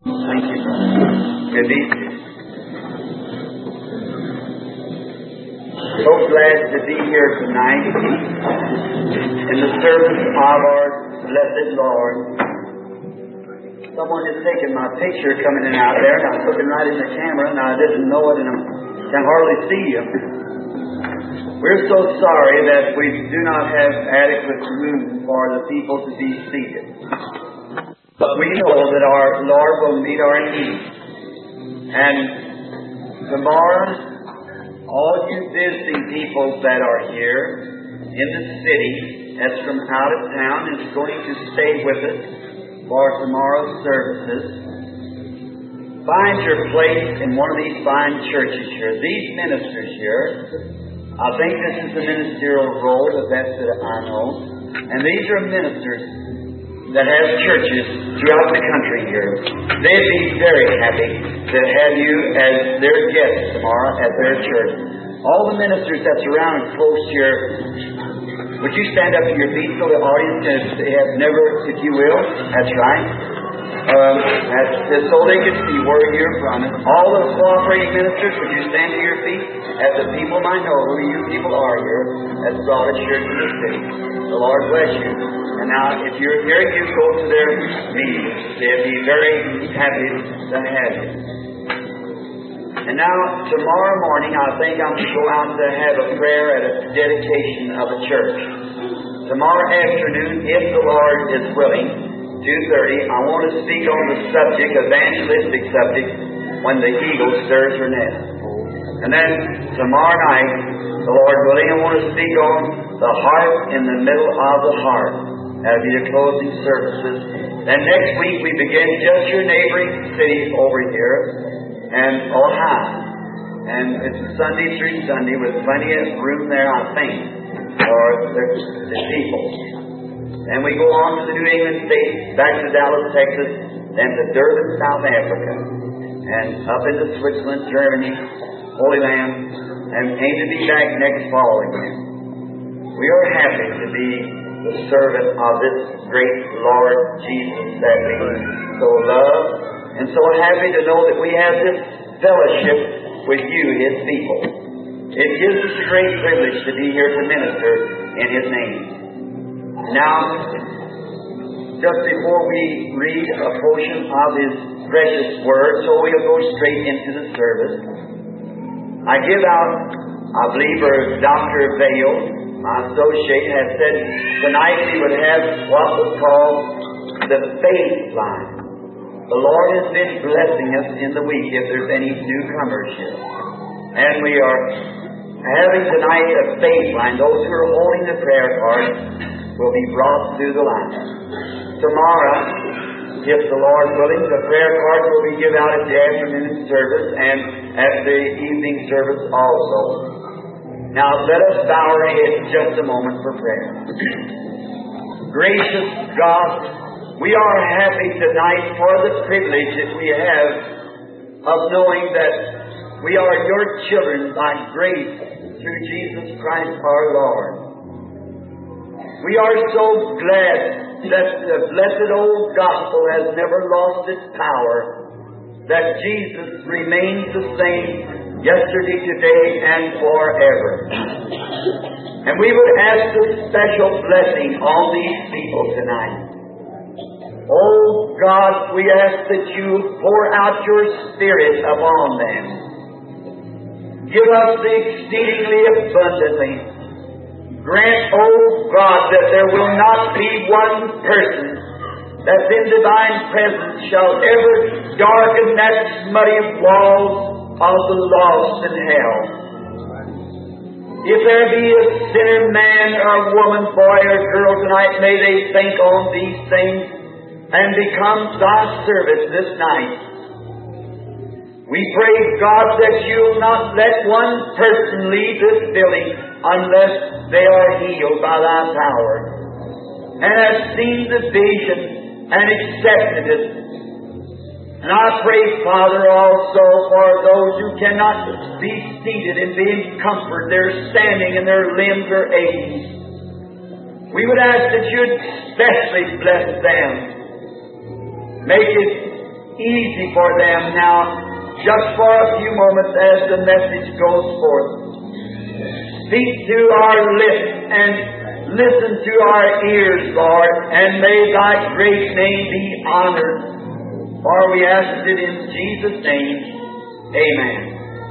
Thank you. Good evening. So glad to be here tonight in the service of our blessed Lord. Someone has taken my picture coming in out there, and I was looking right in the camera, and I didn't know it, and I can hardly see you. We're so sorry that we do not have adequate room for the people to be seated. But we know that our Lord will meet our needs. And tomorrow, all you visiting people that are here in the city, that's from out of town, is going to stay with us for tomorrow's services. Find your place in one of these fine churches here. These ministers here, I think this is the ministerial role, the best that I know. And these are ministers that have churches throughout the country here. They'd be very happy to have you as their guests tomorrow at their church. All the ministers that's around close here, would you stand up to your feet so the audience has never, if you will? That's right. So they can see where you're from. All the cooperating ministers, would you stand to your feet? As the people might know who you people are here that's brought us here to the city. The Lord bless you. And now, if you're here, you go to their meetings. They'll be very happy to have you. And now, tomorrow morning, I think I'm going to go out to have a prayer at a dedication of a church. Tomorrow afternoon, if the Lord is willing, 2:30, I want to speak on the subject, evangelistic subject, when the eagle stirs her nest. And then tomorrow night, the Lord willing, I want to speak on the heart in the middle of the heart. That'll be the closing services. Then next week we begin just your neighboring cities over here and Ohio. And it's Sunday through Sunday with plenty of room there, I think, for the people. And we go on to the New England states, back to Dallas, Texas, then to Durban, South Africa, and up into Switzerland, Germany, Holy Land, and aim to be back next fall again. We are happy to be the servant of this great Lord Jesus that we so love, and so happy to know that we have this fellowship with you, His people. It gives us a great privilege to be here to minister in His name. Now, just before we read a portion of His precious Word, so we'll go straight into the service. I give out, I believe, Dr. Vail, my associate, has said tonight we would have what was called the faith line. The Lord has been blessing us in the week if there's any newcomers here. And we are having tonight a faith line. Those who are holding the prayer card will be brought through the line. Tomorrow, if the Lord willing, the prayer cards will be given out at the afternoon service and at the evening service also. Now, let us bow our heads just a moment for prayer. Gracious God, we are happy tonight for the privilege that we have of knowing that we are your children by grace through Jesus Christ our Lord. We are so glad that the blessed old gospel has never lost its power, that Jesus remains the same yesterday, today, and forever. And we would ask a special blessing on these people tonight. Oh God, we ask that you pour out your Spirit upon them. Give us the exceedingly abundantly. Grant, oh God, that there will not be one person that in divine presence shall ever darken that smutty wall of the lost in hell. If there be a sinner, man or woman, boy or girl tonight, may they think on these things and become thy servants this night. We pray, God, that you'll not let one person leave this building unless they are healed by thy power and have seen the vision and accepted it. And I pray, Father, also for those who cannot be seated and be in comfort. They're standing and their limbs are aching. We would ask that you'd especially bless them. Make it easy for them now, just for a few moments as the message goes forth. Speak to our lips and listen to our ears, Lord, and may Thy great name be honored. For we ask it in Jesus' name. Amen.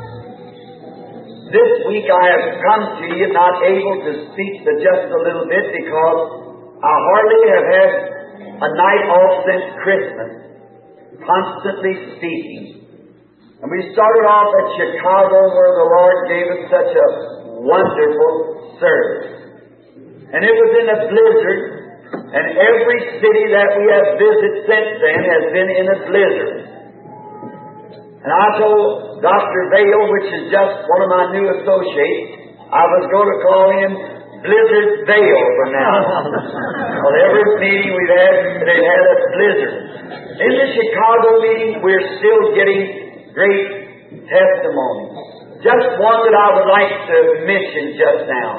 This week I have come to you not able to speak but just a little bit because I hardly have had a night off since Christmas, constantly speaking. And we started off at Chicago where the Lord gave us such a wonderful service. And it was in a blizzard, and every city that we have visited since then has been in a blizzard. And I told Dr. Vail, which is just one of my new associates, I was going to call him Blizzard Vail from now on. Well, every meeting we've had, they've had a blizzard. In the Chicago meeting, we're still getting great testimonies. Just one that I would like to mention just now.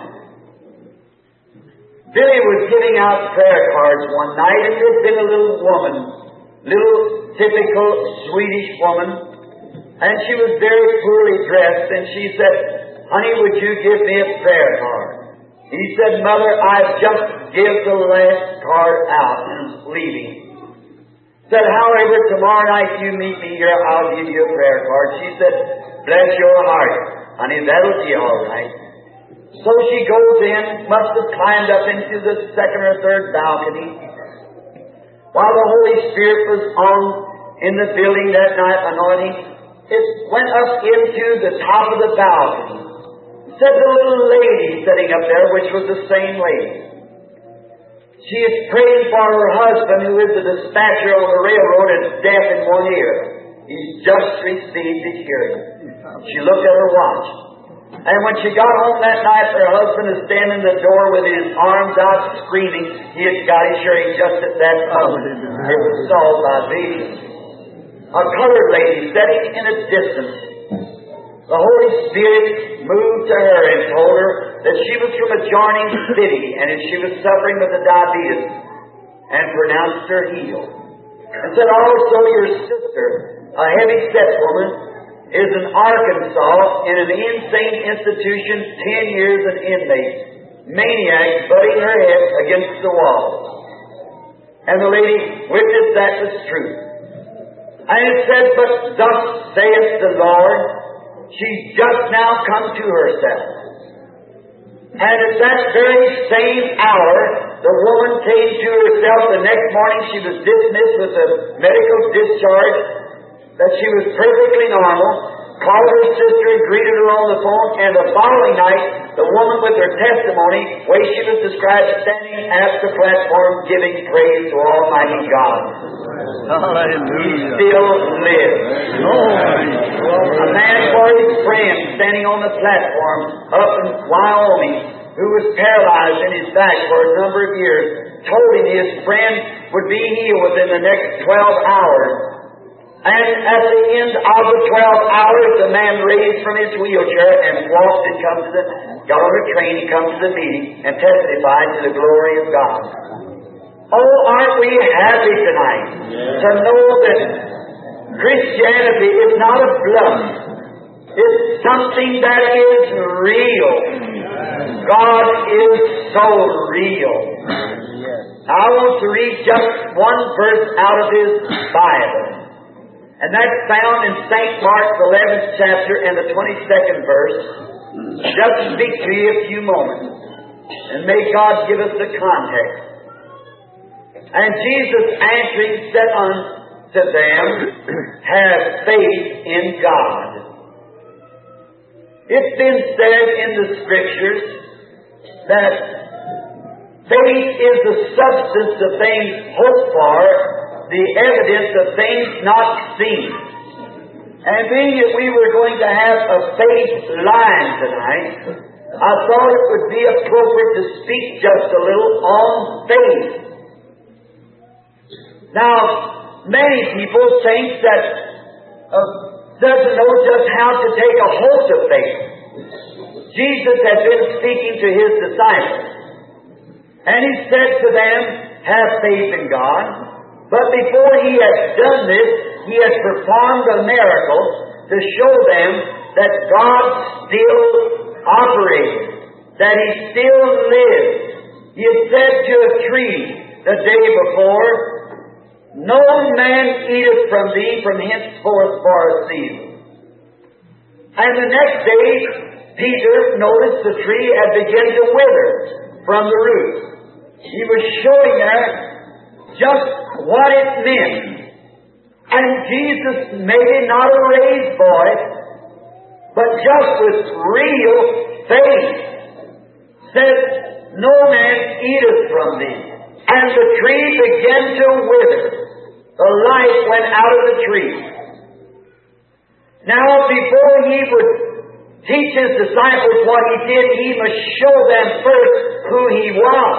Billy was giving out prayer cards one night, and there'd been a little woman, little typical Swedish woman, and she was very poorly dressed, and she said, "Honey, would you give me a prayer card?" He said, "Mother, I've just give the last card out and leaving." Said, "However, tomorrow night you meet me here, I'll give you a prayer card." She said, "Bless your heart, honey, that'll be all right." So she goes in, must have climbed up into the second or third balcony. While the Holy Spirit was on in the building that night anointing, it went up into the top of the balcony. Said the little lady sitting up there, which was the same lady. She is praying for her husband, who is a dispatcher on the railroad and deaf in one ear. He's just received his hearing. She looked at her watch. And when she got home that night, her husband is standing in the door with his arms out screaming. He had got his hearing just at that moment. It was solved by Jesus. A colored lady sitting in a distance. The Holy Spirit moved to her and told her that she was from a adjoining city and that she was suffering with the diabetes, and pronounced her healed. And said also your sister, a heavy-set woman, is in Arkansas in an insane institution, 10 years an inmate, maniac, butting her head against the wall. And the lady witnessed that was true. And it said, "But thus saith the Lord, she's just now come to herself." And at that very same hour, the woman came to herself. The next morning she was dismissed with a medical discharge, that she was perfectly normal, called her sister and greeted her on the phone, and the following night, the woman with her testimony, way she was described, standing at the platform giving praise to Almighty God. He still lives. A man for his friend standing on the platform up in Wyoming, who was paralyzed in his back for a number of years, told him his friend would be healed within the next 12 hours. And at the end of the 12 hours, the man raised from his wheelchair and walked and got on a train and come to the meeting and testified to the glory of God. Oh, aren't we happy tonight to know that Christianity is not a bluff. It's something that is real. God is so real. I want to read just one verse out of His Bible. And that's found in St. Mark's 11th chapter and the 22nd verse. Just speak to you a few moments. And may God give us the context. And Jesus answering said unto them, "Have faith in God." It's been said in the Scriptures that faith is the substance of things hoped for, the evidence of things not seen. And being that we were going to have a faith line tonight, I thought it would be appropriate to speak just a little on faith. Now, many people think that doesn't know just how to take a hold of faith. Jesus had been speaking to His disciples, and He said to them, "Have faith in God." But before He had done this, He has performed a miracle to show them that God still operates, that He still lives. He had said to a tree the day before, "No man eateth from thee from henceforth for a season." And the next day, Peter noticed the tree had begun to wither from the roots. He was showing there just what it meant. And Jesus, maybe not a raised voice, but just with real faith, said, "No man eateth from thee." And the tree began to wither. The life went out of the tree. Now, before He would teach His disciples what He did, He must show them first who He was.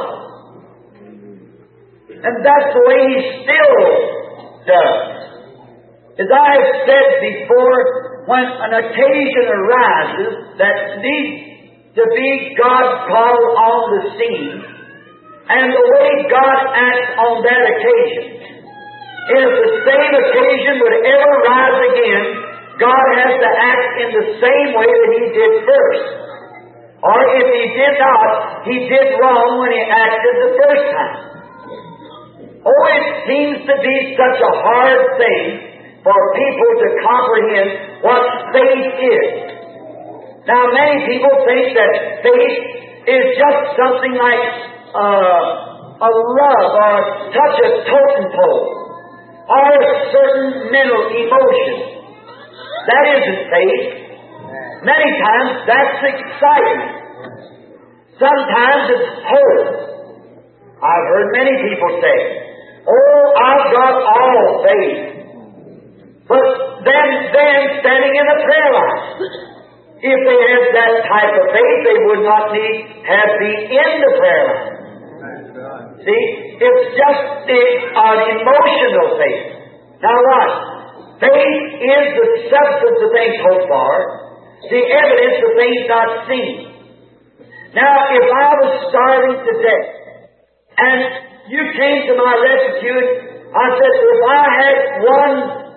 And that's the way He still does. As I have said before, when an occasion arises that needs to be God called on the scene, and the way God acts on that occasion, if the same occasion would ever rise again, God has to act in the same way that He did first. Or if He did not, He did wrong when He acted the first time. Oh, it seems to be such a hard thing for people to comprehend what faith is. Now, many people think that faith is just something like a rub or a touch of totem pole or a certain mental emotion. That isn't faith. Many times that's excitement. Sometimes it's hope. I've heard many people say, "Oh, I've got all faith." But then standing in the prayer line, if they had that type of faith, they would not need have be in the prayer line. See, it's just an emotional faith. Now what? Faith is the substance of things hoped for, the evidence of things not seen. Now, if I was starving to death, and you came to my rescue, I said, if I had one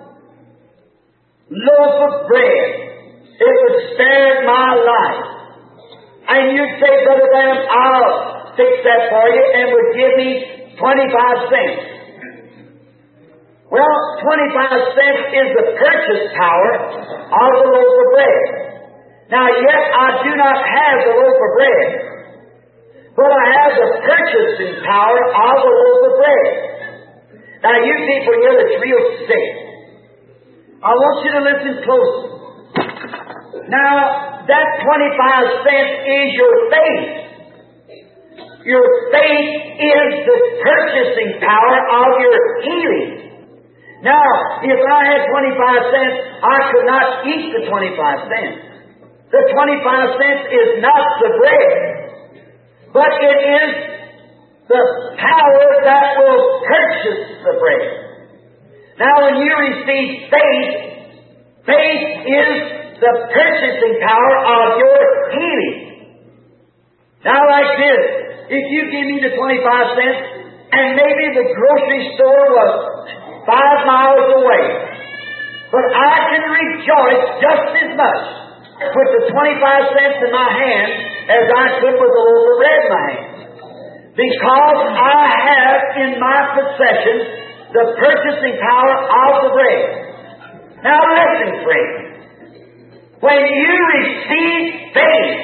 loaf of bread, it would spare my life. And you'd say, "Brother Branham, I'll fix that for you," and would give me 25 cents. Well, 25 cents is the purchase power of the loaf of bread. Now, yet I do not have the loaf of bread, but I have the purchasing power of the loaf of bread. Now, you people here that's real sick, I want you to listen closely. Now, that 25 cents is your faith. Your faith is the purchasing power of your healing. Now, if I had 25 cents, I could not eat the 25 cents. The 25 cents is not the bread, but it is the power that will purchase the bread. Now, when you receive faith, faith is the purchasing power of your healing. Now, like this, if you give me the 25 cents, and maybe the grocery store was 5 miles away, but I can rejoice just as much with the 25 cents in my hand as I could with a loaf of bread in my hand. Because I have in my possession the purchasing power of the bread. Now listen, friends. When you receive faith,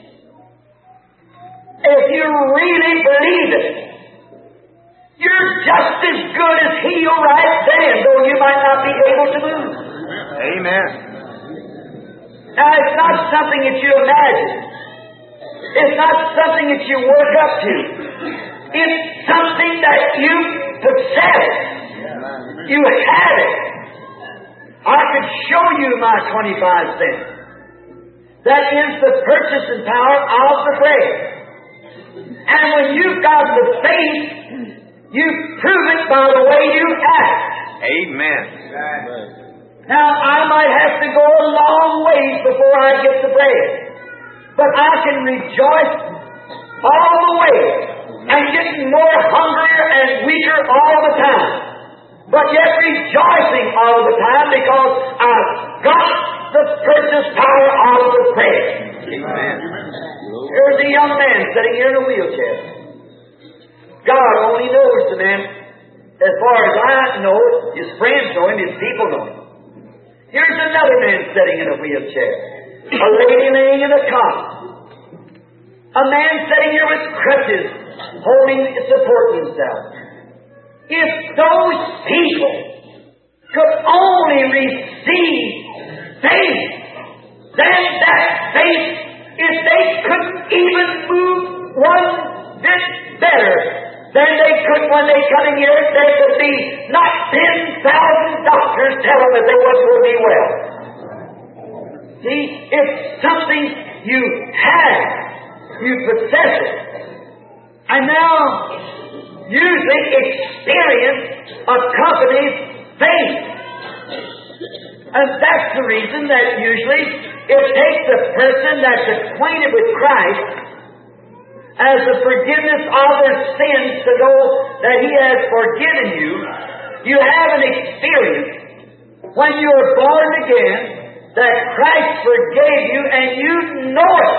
if you really believe it, you're just as good as healed right then, though you might not be able to move. Amen. Now, it's not something that you imagine. It's not something that you work up to. It's something that you possess. You have it. I could show you my 25 cents. That is the purchasing power of the bread. And when you've got the faith, you prove it by the way you act. Amen. Now, I might have to go a long ways before I get the bread. But I can rejoice all the way and getting more hungrier and weaker all the time. But yet rejoicing all the time because I've got the purchase power of the prayer. Amen. Here's a young man sitting here in a wheelchair. God only knows the man. As far as I know it, his friends know him, his people know him. Here's another man sitting in a wheelchair. A lady laying in a cot. A man sitting here with crutches, supporting himself. If those people could only receive faith, then that faith, if they couldn't even move one bit better than they could when they come in here, there could be not 10,000 doctors telling that they wasn't going to be well. See, it's something you have. You possess it. And now, usually experience accompanies faith. And that's the reason that usually it takes a person that's acquainted with Christ as the forgiveness of their sins to know that He has forgiven you. You have an experience when you are born again that Christ forgave you and you know it.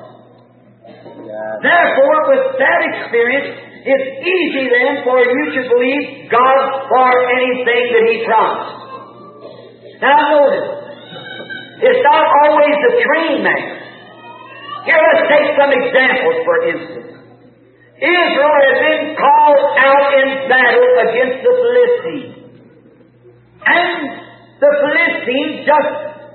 Therefore, with that experience, it's easy then for you to believe God for anything that He promised. Now notice, it's not always the trained man. Here, let's take some examples, for instance. Israel had been called out in battle against the Philistines. And the Philistines, just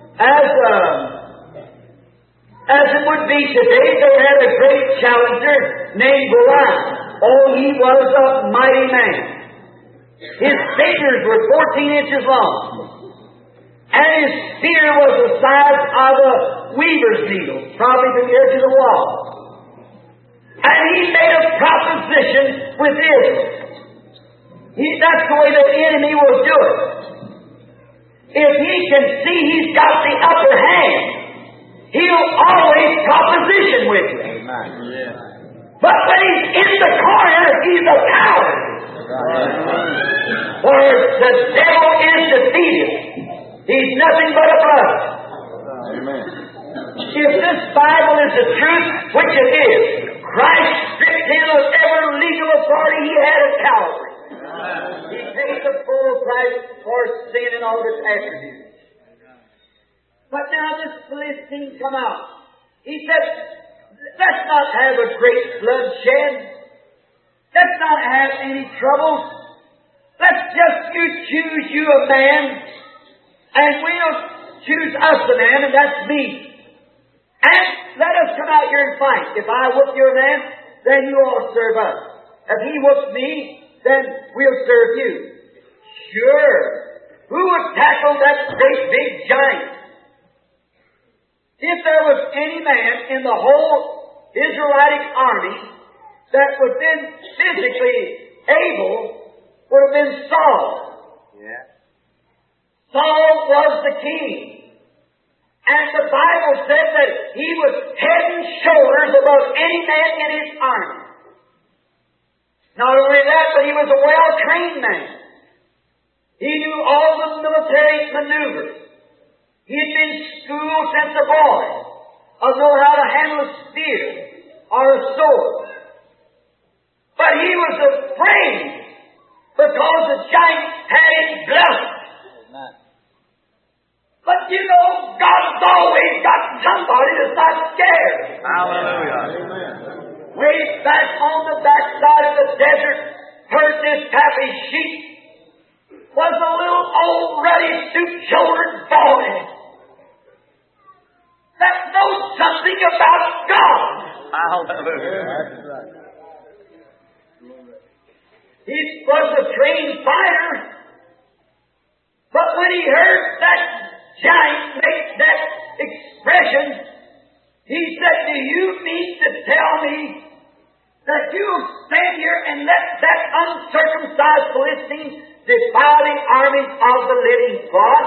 as it would be today, they had a great challenger named Goliath. Oh, he was a mighty man. His fingers were 14 inches long. And his spear was the size of a weaver's needle, probably from here to the wall. And he made a proposition with Israel. That's the way the enemy will do it. If he can see he's got the upper hand, he'll always proposition with you. But when he's in the corner, he's a coward. For the devil is defeated. He's nothing but a brother. If this Bible is the truth, which it is, Christ stripped him of every legal authority he had at Calvary. He paid the full price for sin and all of its attributes. But now this Philistine come out. He said, let's not have a great bloodshed. Let's not have any troubles. Let's just choose you a man, and we'll choose us a man, and that's me. And let us come out here and fight. If I whoop your man, then you all serve us. If he whoops me, then we'll serve you. Sure. Who would tackle that great big giant? If there was any man in the whole Israelite army that would have been physically able, would have been Saul. Yeah. Saul was the king. And the Bible said that he was head and shoulders above any man in his army. Not only that, but he was a well-trained man. He knew all the military maneuvers. He had been schooled since a boy, or know how to handle a spear or a sword. But he was afraid because the giant had his bluff. But you know, God's always got somebody that's not scared. Hallelujah. Way back on the backside of the desert, herd this happy sheep was a little old ruddy stoop-shouldered boy that knows something about God. Hallelujah. He was a trained fighter, but when he heard that giant make that expression, he said, do you mean to tell me that you'll stand here and let that uncircumcised Philistine defy the armies of the living God?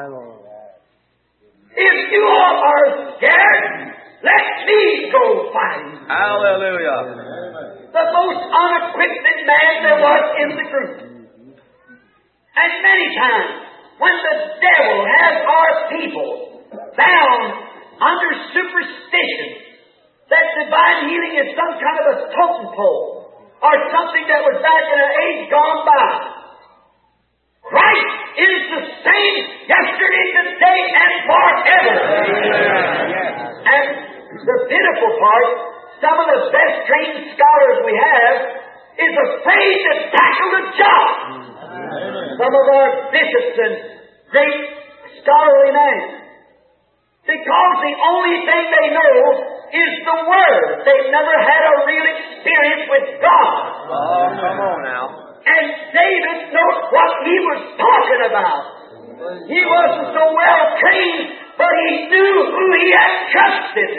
If you all are scared, let me go fighting. Hallelujah. The most unequipped man there was in the group. And many times, when the devil has our people bound under superstition that divine healing is some kind of a totem pole or something that was back in an age gone by. Christ is the same yesterday, today, and forever. And the pitiful part, some of the best trained scholars we have is afraid to tackle the job. Some of our bishops and great scholarly men, because the only thing they know is the Word. They've never had a real experience with God. Oh, come on now. And David knows what he was talking about. He wasn't so well trained, but he knew who he had trusted.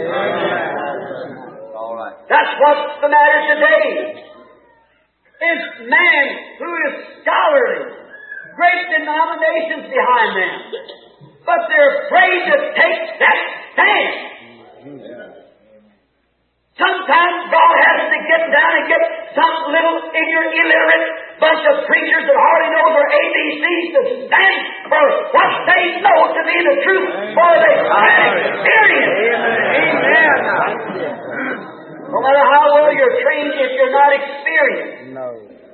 All right. That's what's the matter today. This man who is scholarly, great denominations behind them, but they're afraid to take that stand. Sometimes God has to get down and get some little ignorant, illiterate bunch of preachers that hardly know their ABCs to stand for what they know to be the truth for the experience. Amen. No matter how well you're trained, if you're not experienced. No.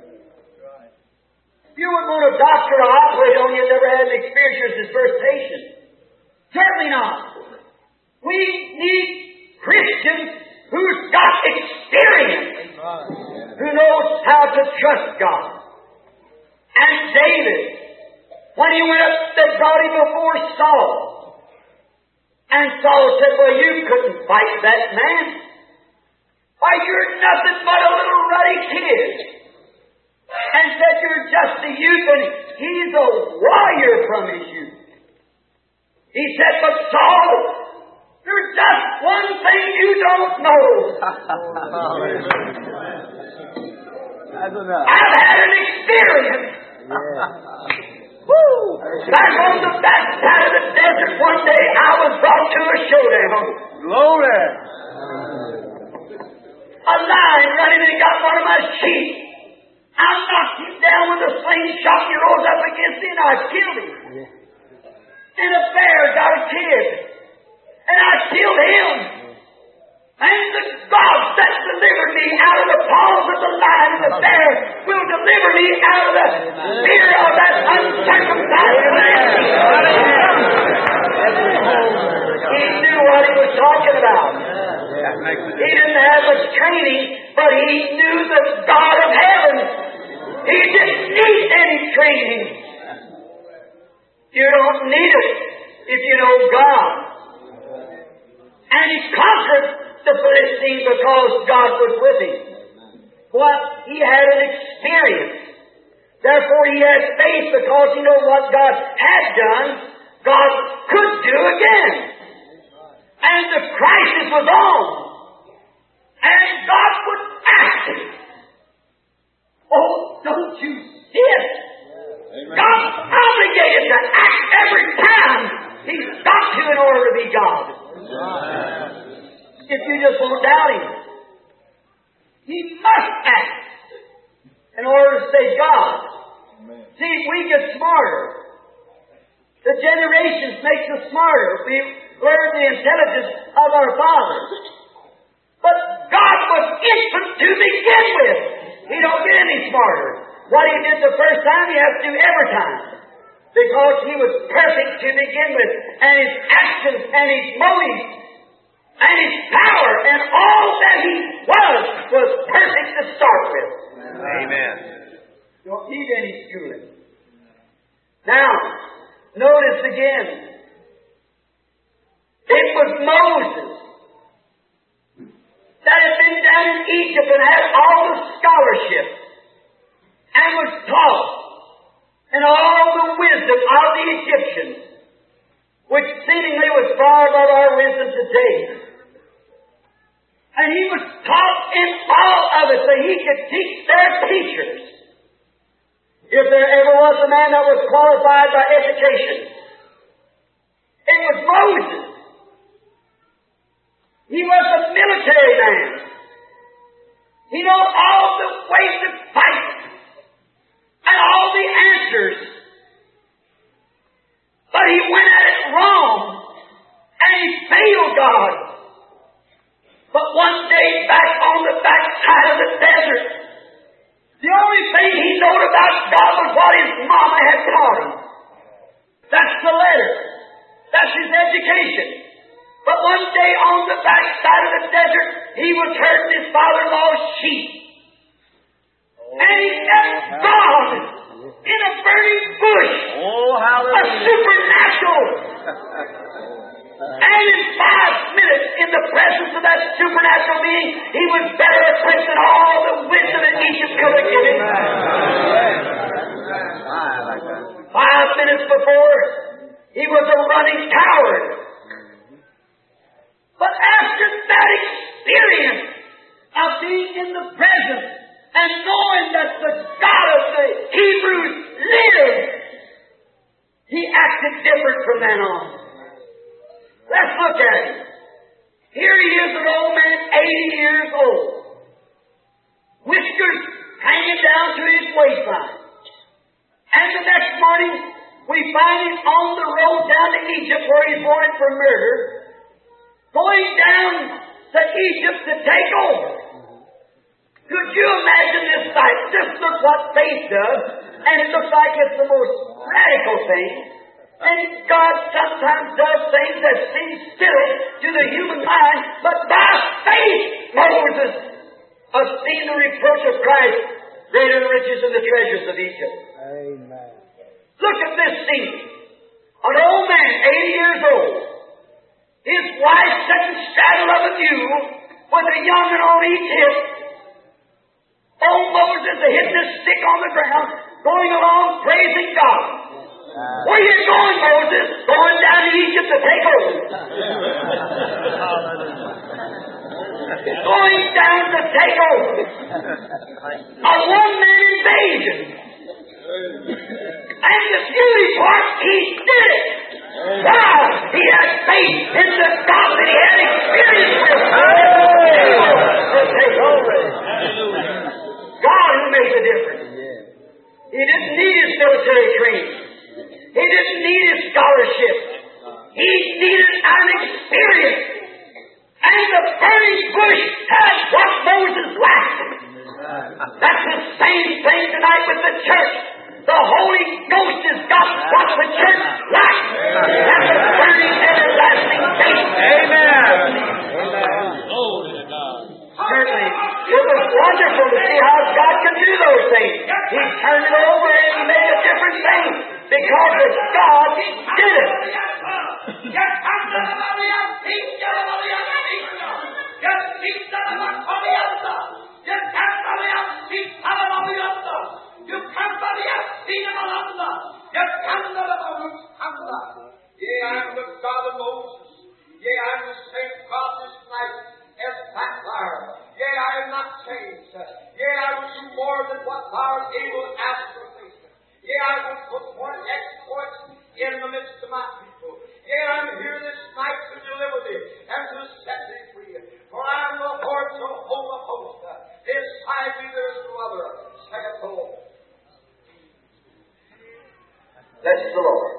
You wouldn't want a doctor to operate on you that never had an experience as his first patient. Certainly not. We need Christians who's got experience, who knows how to trust God. And David, when he went up, they brought him before Saul. And Saul said, well, you couldn't fight that man. Why, you're nothing but a little ruddy kid. And said, you're just a youth, and he's a warrior from his youth. He said, but Saul, there's just one thing you don't know. That's enough. I've had an experience. Woo! Back on the backside of the desert one day, I was brought to a showdown. Glory. A lion running and he got one of my sheep. I knocked him down with a slingshot. He rose up against me and I killed him. And a bear got a kid. And I killed him. And the God that delivered me out of the paws of the lion and the bear will deliver me out of the fear of that uncircumcised man. He knew what he was talking about. He didn't have much training, but he knew the God of heaven. He didn't need any training. You don't need it if you know God. And he conquered the Philistine because God was with him. Well, he had an experience. Therefore, he has faith because he knows what God had done, God could do again. And the crisis was on. And God would act. Oh, don't you see it? God's obligated to act every time. He's got to in order to be God. If you just won't doubt Him. He must act in order to say God. See, if we get smarter, the generations makes us smarter. We learn the intelligence of our fathers. But God was infant to begin with. He don't get any smarter. What He did the first time, He has to do every time. Because He was perfect to begin with. And His actions and His motives and His power and all that He was perfect to start with. Amen. Don't need any schooling. Now, notice again. It was Moses that had been down in Egypt and had all the scholarship and was taught and all the wisdom of the Egyptians, which seemingly was far above our wisdom today. And he was taught in all of it so he could teach their teachers. If there ever was a man that was qualified by education, it was Moses. He was a military man. He knew all the ways to fight and all the answers. God was what his mama had taught him. That's the letter. That's his education. But one day on the backside of the desert, he was herding his father-in-law's sheep. And he met God in a burning bush. Oh, A hallelujah. supernatural. And in 5 minutes, in the presence of that supernatural being, he was better equipped than all the wisdom that Egypt could have given. 5 minutes before, he was a running coward. But after that experience of being in the presence and knowing that the God of the Hebrews lived, he acted different from then on. Let's look at him. Here he is, an old man, 80 years old. Whiskers hanging down to his waistline. And the next morning, we find him on the road down to Egypt where he's wanted for murder, going down to Egypt to take over. Could you imagine this sight? Just look what faith does, and it looks like it's the most radical thing. And God sometimes does things that seem silly to the human mind, but by faith, Moses esteemed the reproach of Christ greater than riches and the treasures of Egypt. Amen. Look at this scene. An old man, 80 years old. His wife sitting straddle of a mule with a young'un on each hip. Old Moses hitting his stick on the ground, going along praising God. Where you going, Moses? Going down to Egypt to take over. Going down to take over. A one-man invasion. And the beauty part, he did it. Wow! He had faith in the God that he had experience with. To take over. God who made the difference. He didn't need his military training. He didn't need his scholarship. He needed an experience. And the burning bush has what Moses lacked. That's the same thing tonight with the church. The Holy Ghost has got what the church lacks. That's a burning, everlasting faith. Amen. Certainly, it was wonderful to see how God can do those things. He turned it over and he made a different thing because of God did it. Yea, I am the God of Moses. Yea, I am the same God this night as that fire. Yea, I am not changed. Yea, I will do more than what thou art able to ask or think. Yea, I will perform exploits in the midst of my people. Yea, I am here this night to deliver thee and to set thee free. For I am the Lord Jehovah of hosts. Beside me there is no other, saith the Lord. That's the Lord.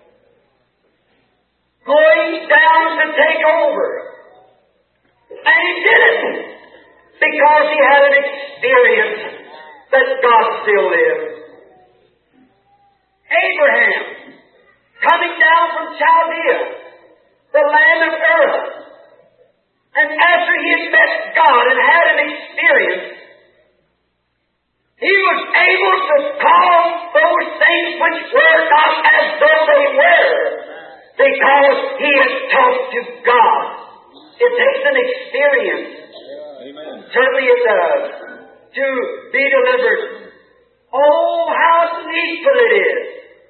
Going down to take over. And he did it because he had an experience that God still lives. Abraham, coming down from Chaldea, the land of Ur, and after he had met God and had an experience, he was able to call those things which were not as though they were, because he had talked to God. It takes an experience. Amen. Certainly it does. To be delivered. Oh, how needful it is.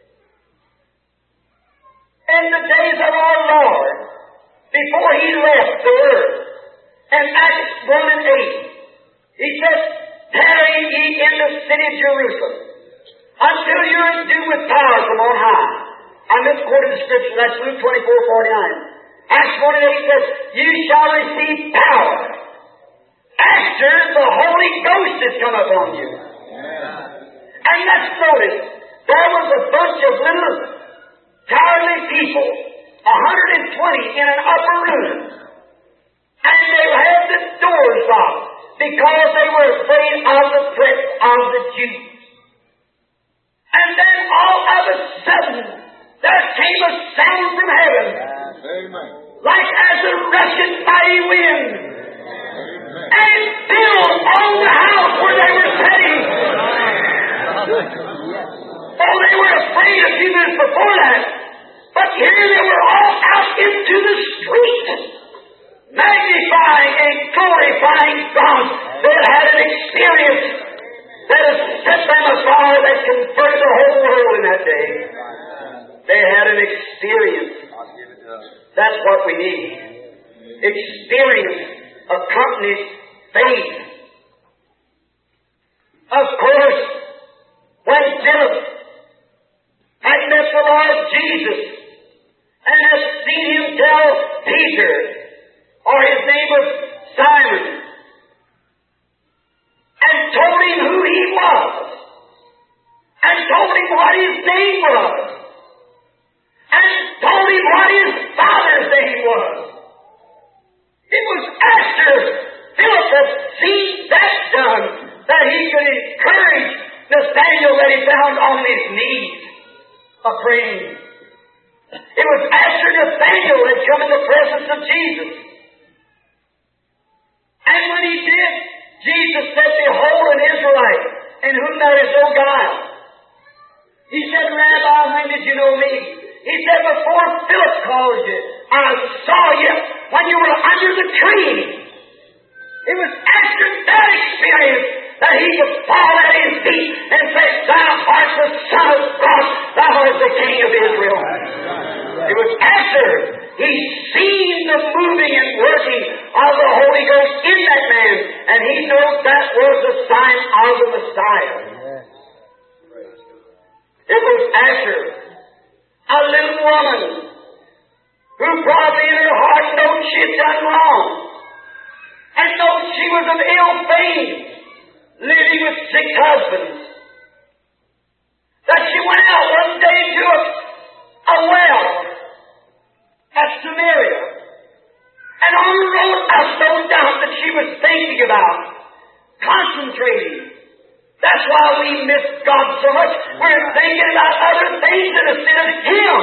In the days of our Lord, before he left the earth, in Acts 1 and 8, he said, tarry ye in the city of Jerusalem, until you're endued with power from on high. I misquoted the scripture, that's Luke 24:49. Acts 1 and 8 says, you shall receive power after the Holy Ghost has come upon you. And let's notice, there was a bunch of little cowardly people, 120 in an upper room. And they had the doors locked because they were afraid of the threat of the Jews. And then all of a sudden, there came a sound from heaven, like as a rushing mighty wind, and it filled all the house where they were sitting. Oh, they were afraid a few minutes before that, but here they were all out into the street, magnifying and glorifying God. They had an experience that has set them afar, that converted the whole world in that day. They had an experience. That's what we need. Experience accompanies faith. Of course, when Philip had met the Lord Jesus and had seen him tell Peter, or his name was Simon, and told him who he was, and told him what his name was, and told him what his father's name was. It was after Philip had seen that done that he could encourage Nathanael that he found on his knees a praying. It was after Nathanael had come in the presence of Jesus. And when he did, Jesus said, "Behold an Israelite, in whom there is no guile." He said, "Rabbi, when did you know me?" He said, "Before Philip called you, I saw you when you were under the tree." It was after that experience that he could fall at his feet and say, "Thou art the Son of God, thou art the King of Israel." It was after he seen the moving and working of the Holy Ghost in that man, and he knows that was the sign of the Messiah. It was after a little woman who probably in her heart knows she had done wrong, and knows she was of ill fame, living with 6 husbands, that she went out one day to a well at Samaria, and on the road out, no doubt that she was thinking about, concentrating. That's why we miss God so much. We're thinking about other things instead of Him.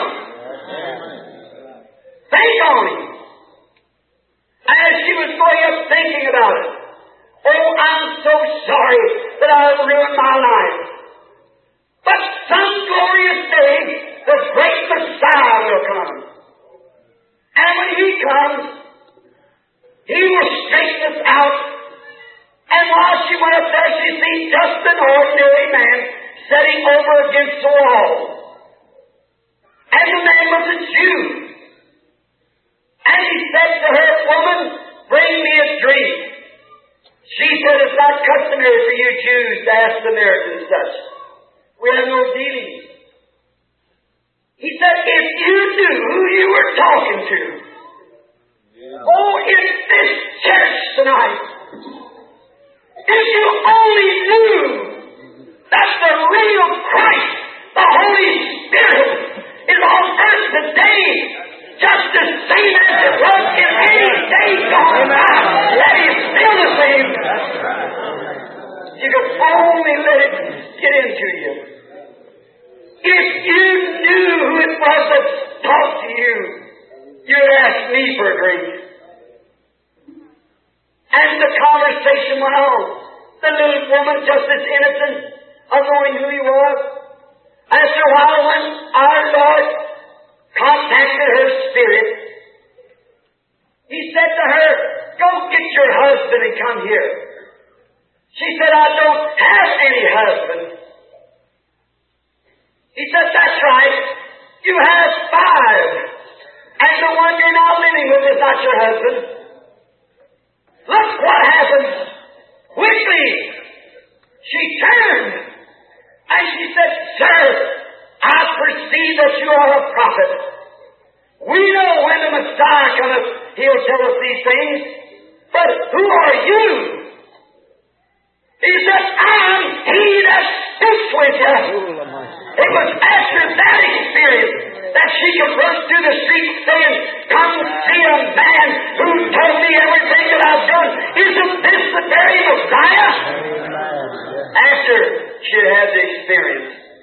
Think on Him. And as she was going up thinking about it, "Oh, I'm so sorry that I've ruined my life. But some glorious day, the great Messiah will come. And when He comes, He will straighten us out." And while she went up there, she seen just an ordinary man sitting over against the wall. And the man was a Jew. And he said to her, "Woman, bring me a drink." She said, "It's not customary for you Jews to ask Samaritans such. We have no dealings." He said, "If you knew who you were talking to, oh, in this church tonight, if you only knew that the real Christ, the Holy Spirit, is on earth today, just the same as it was in any day gone by, that He's still the same. You could only let it get into you. If you knew who it was that talked to you, you'd ask me for a drink." And the conversation went on. The little woman, just as innocent of knowing who He was. After a while, when our Lord contacted her spirit, He said to her, "Go get your husband and come here." She said, "I don't have any husband." He said, "That's right. You have 5. And the one you're now living with is not your husband." Look what happened. Quickly, she turned and she said, "Sir, I perceive that you are a prophet. We know when the Messiah cometh, He'll tell us these things. But who are you?" He said, "I'm He that speaks with you." It was after that experience that she could run through the street saying, "Come see a man who told me everything that I've done. Isn't this the very Messiah?" After she had the experience.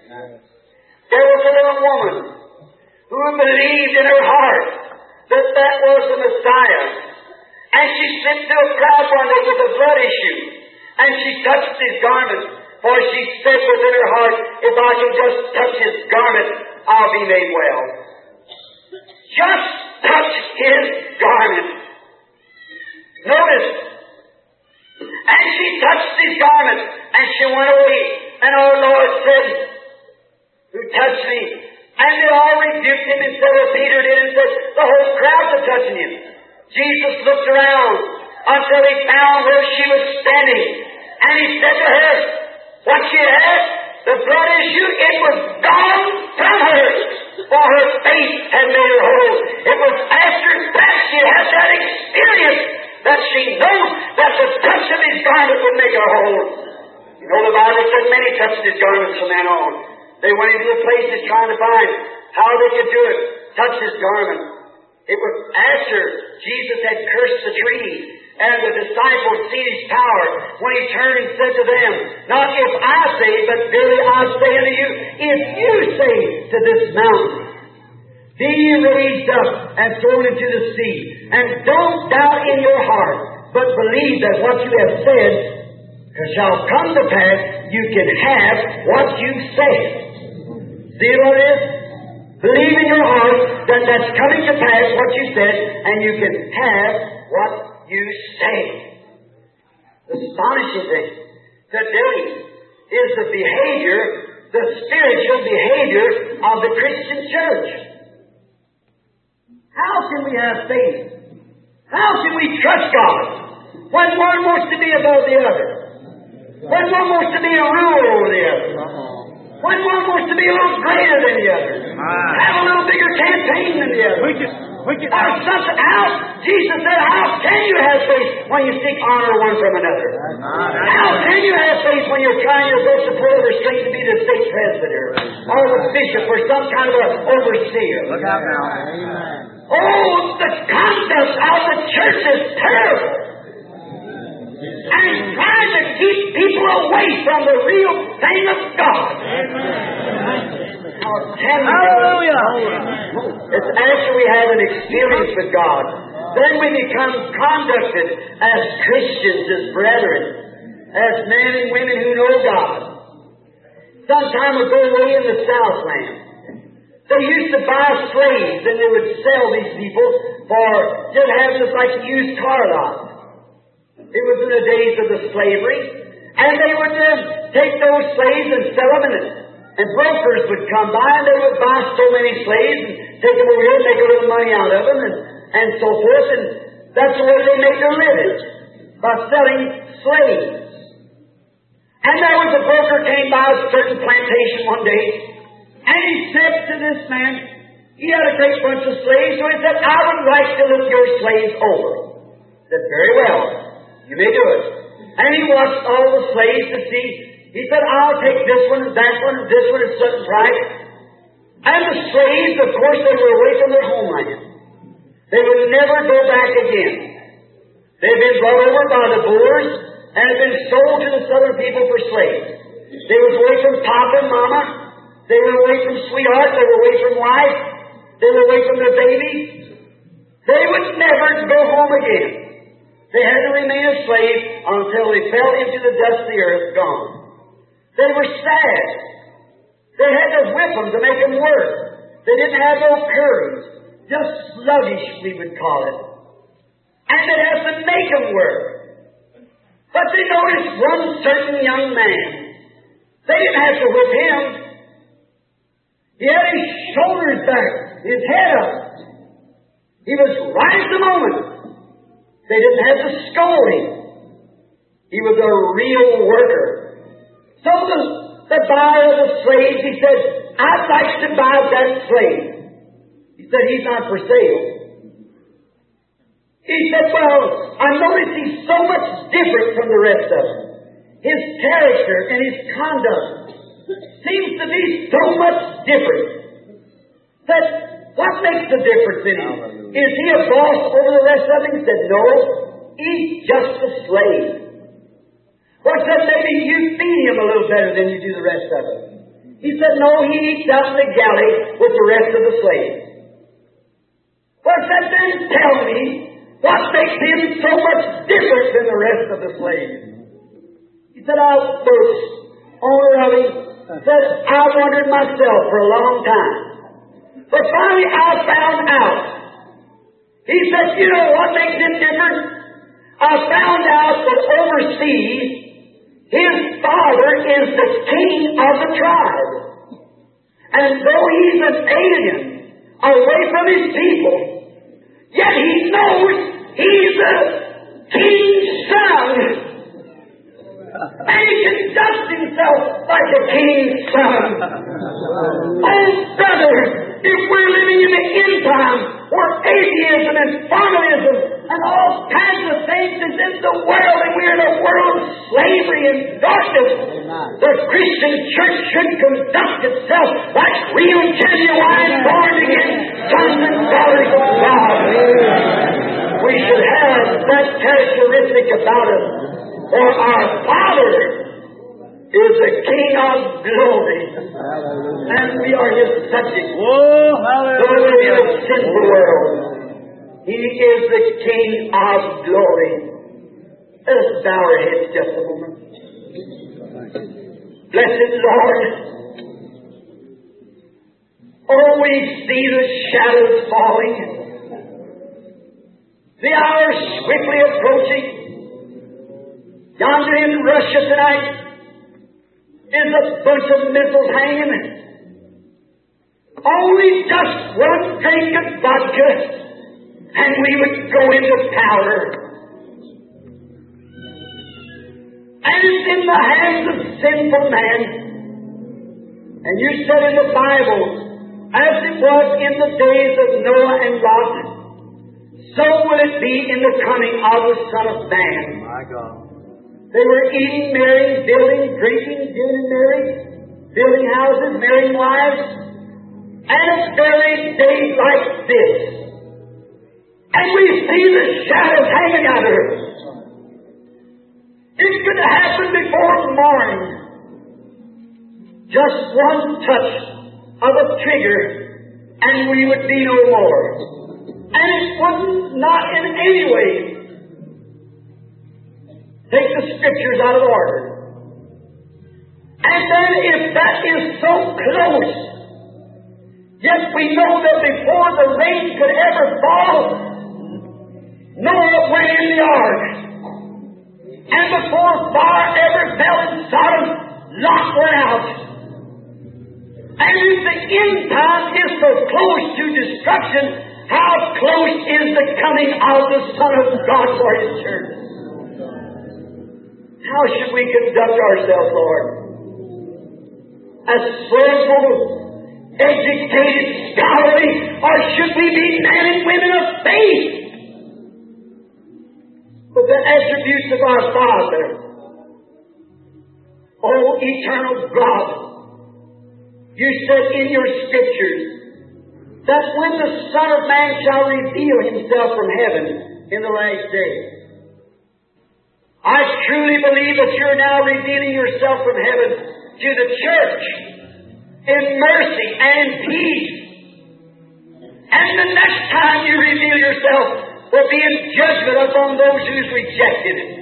There was a little woman who believed in her heart that that was the Messiah. And she slipped through a crowd one day with a blood issue. And she touched his garment. For she said within her heart, if I can just touch his garment, I'll be made well. Just touch his garment. Notice. And she touched his garment. And she went away. And our Lord said, who touched me? And they all rebuked him instead of Peter did and said, the whole crowd was touching him. Jesus looked around until he found where she was standing. And he said to her, what she had, the blood issue, it was gone from her. For her faith had made her whole. It was after that she had that experience that she knew that the touch of his garment would make her whole. You know, the Bible said many touched his garments from then on. They went into the places trying to find how they could do it. Touch his garment. It was after Jesus had cursed the tree and the disciples seen his power when he turned and said to them, not if I say, but verily I say unto you, if you say to this mountain, be ye raised up and thrown into the sea, and don't doubt in your heart, but believe that what you have said shall come to pass, you can have what you said. See what it is? Believe in your heart that that's coming to pass what you said, and you can have what you say. The astonishing thing today is the behavior, the spiritual behavior of the Christian church. How can we have faith? How can we trust God when one wants to be above the other? When one wants to be a ruler over the other? When one wants to be a little greater than the other? Have a little bigger campaign than the other? Or something else. Jesus said, how can you have faith when you seek honor one from another? How can you have faith when you're trying your best to pull over straight to be the state presbyter or the bishop or some kind of an overseer? Look out now. Amen. Oh, the conduct of the church is terrible. And trying to keep people away from the real thing of God. Hallelujah! It's after we have an experience with God, then we become conducted as Christians, as brethren, as men and women who know God. Some time ago, way in the Southland, they used to buy slaves, and they would sell these people for just having this like used car lot. It was in the days of the slavery. And they would take those slaves and sell them, and brokers would come by, and they would buy so many slaves and take them over here and make a little money out of them, and so forth. And that's the way they make their living, by selling slaves. And there was a broker came by a certain plantation one day, and he said to this man, he had a great bunch of slaves, so he said, I would like to look your slaves over. He said, very well. You may do it. And he watched all the slaves to see. He said, I'll take this one and that one and this one at certain price. And the slaves, of course, they were away from their homeland. They would never go back again. They'd been brought over by the Boers and had been sold to the southern people for slaves. They was away from Papa and Mama. They were away from sweetheart. They were away from wife. They were away from their babies. They would never go home again. They had to remain a slave until they fell into the dust of the earth, gone. They were sad. They had to whip them to make them work. They didn't have no courage. Just sluggish, we would call it. And they'd have to make them work. But they noticed one certain young man. They didn't have to whip him. He had his shoulders back, his head up. He was right at the moment. They didn't have to scold him. He was a real worker. So the buyer of the slaves, he said, I'd like to buy that slave. He said, he's not for sale. He said, well, I notice he's so much different from the rest of them. His character and his conduct seems to be so much different. That what makes the difference in him? Is he a boss over the rest of them? He said, no, he's just a slave. Well, said, maybe you feed him a little better than you do the rest of them. He said, no, he eats out in the galley with the rest of the slaves. Well, I said, then tell me, what makes him so much different than the rest of the slaves? He said, first owner of him said, I wondered myself for a long time. But finally I found out. He said, you know what makes him different? I found out that overseas, his father is the king of the tribe. And though he's an alien, away from his people, yet he knows he's the king's son. And he conducts himself like a king's son. Oh, brother, if we're living in the end time where atheism and formalism and all kinds of things is in the world, and we're in a world of slavery and darkness, the Christian church should conduct itself like real, genuine, born-again sons and daughters of God. We should have that characteristic about us, for our Father is the King of glory, and we are His subjects. Oh, hallelujah! Though in a sinful world, He is the King of glory. Let us bow our heads just a moment. Blessed Lord, oh, we see the shadows falling, the hour swiftly approaching. Yonder in Russia tonight is a bunch of missiles hanging. Only just one drink of vodka, and we would go into powder. And it's in the hands of sinful man. And you said in the Bible, as it was in the days of Noah and Lot, so will it be in the coming of the Son of Man. My God. They were eating, marrying, building, drinking, getting married, building houses, marrying wives, and a very day like this. And we see the shadows hanging out of her. It could happen before morning. Just one touch of a trigger, and we would be no more. And it would not in any way take the Scriptures out of order. And then if that is so close, yet we know that before the rain could ever fall, Noah went in the ark. And before fire ever fell in Sodom, Lot went out. And if the end time is so close to destruction, how close is the coming of the Son of God for His church? How should we conduct ourselves, Lord? As soulful, educated, scholarly, or should we be men and women of faith? With the attributes of our Father. Oh, eternal God, you said in your Scriptures that when the Son of Man shall reveal Himself from heaven in the last days, I truly believe that you're now revealing yourself from heaven to the church in mercy and peace. And the next time you reveal yourself will be in judgment upon those who's rejected it.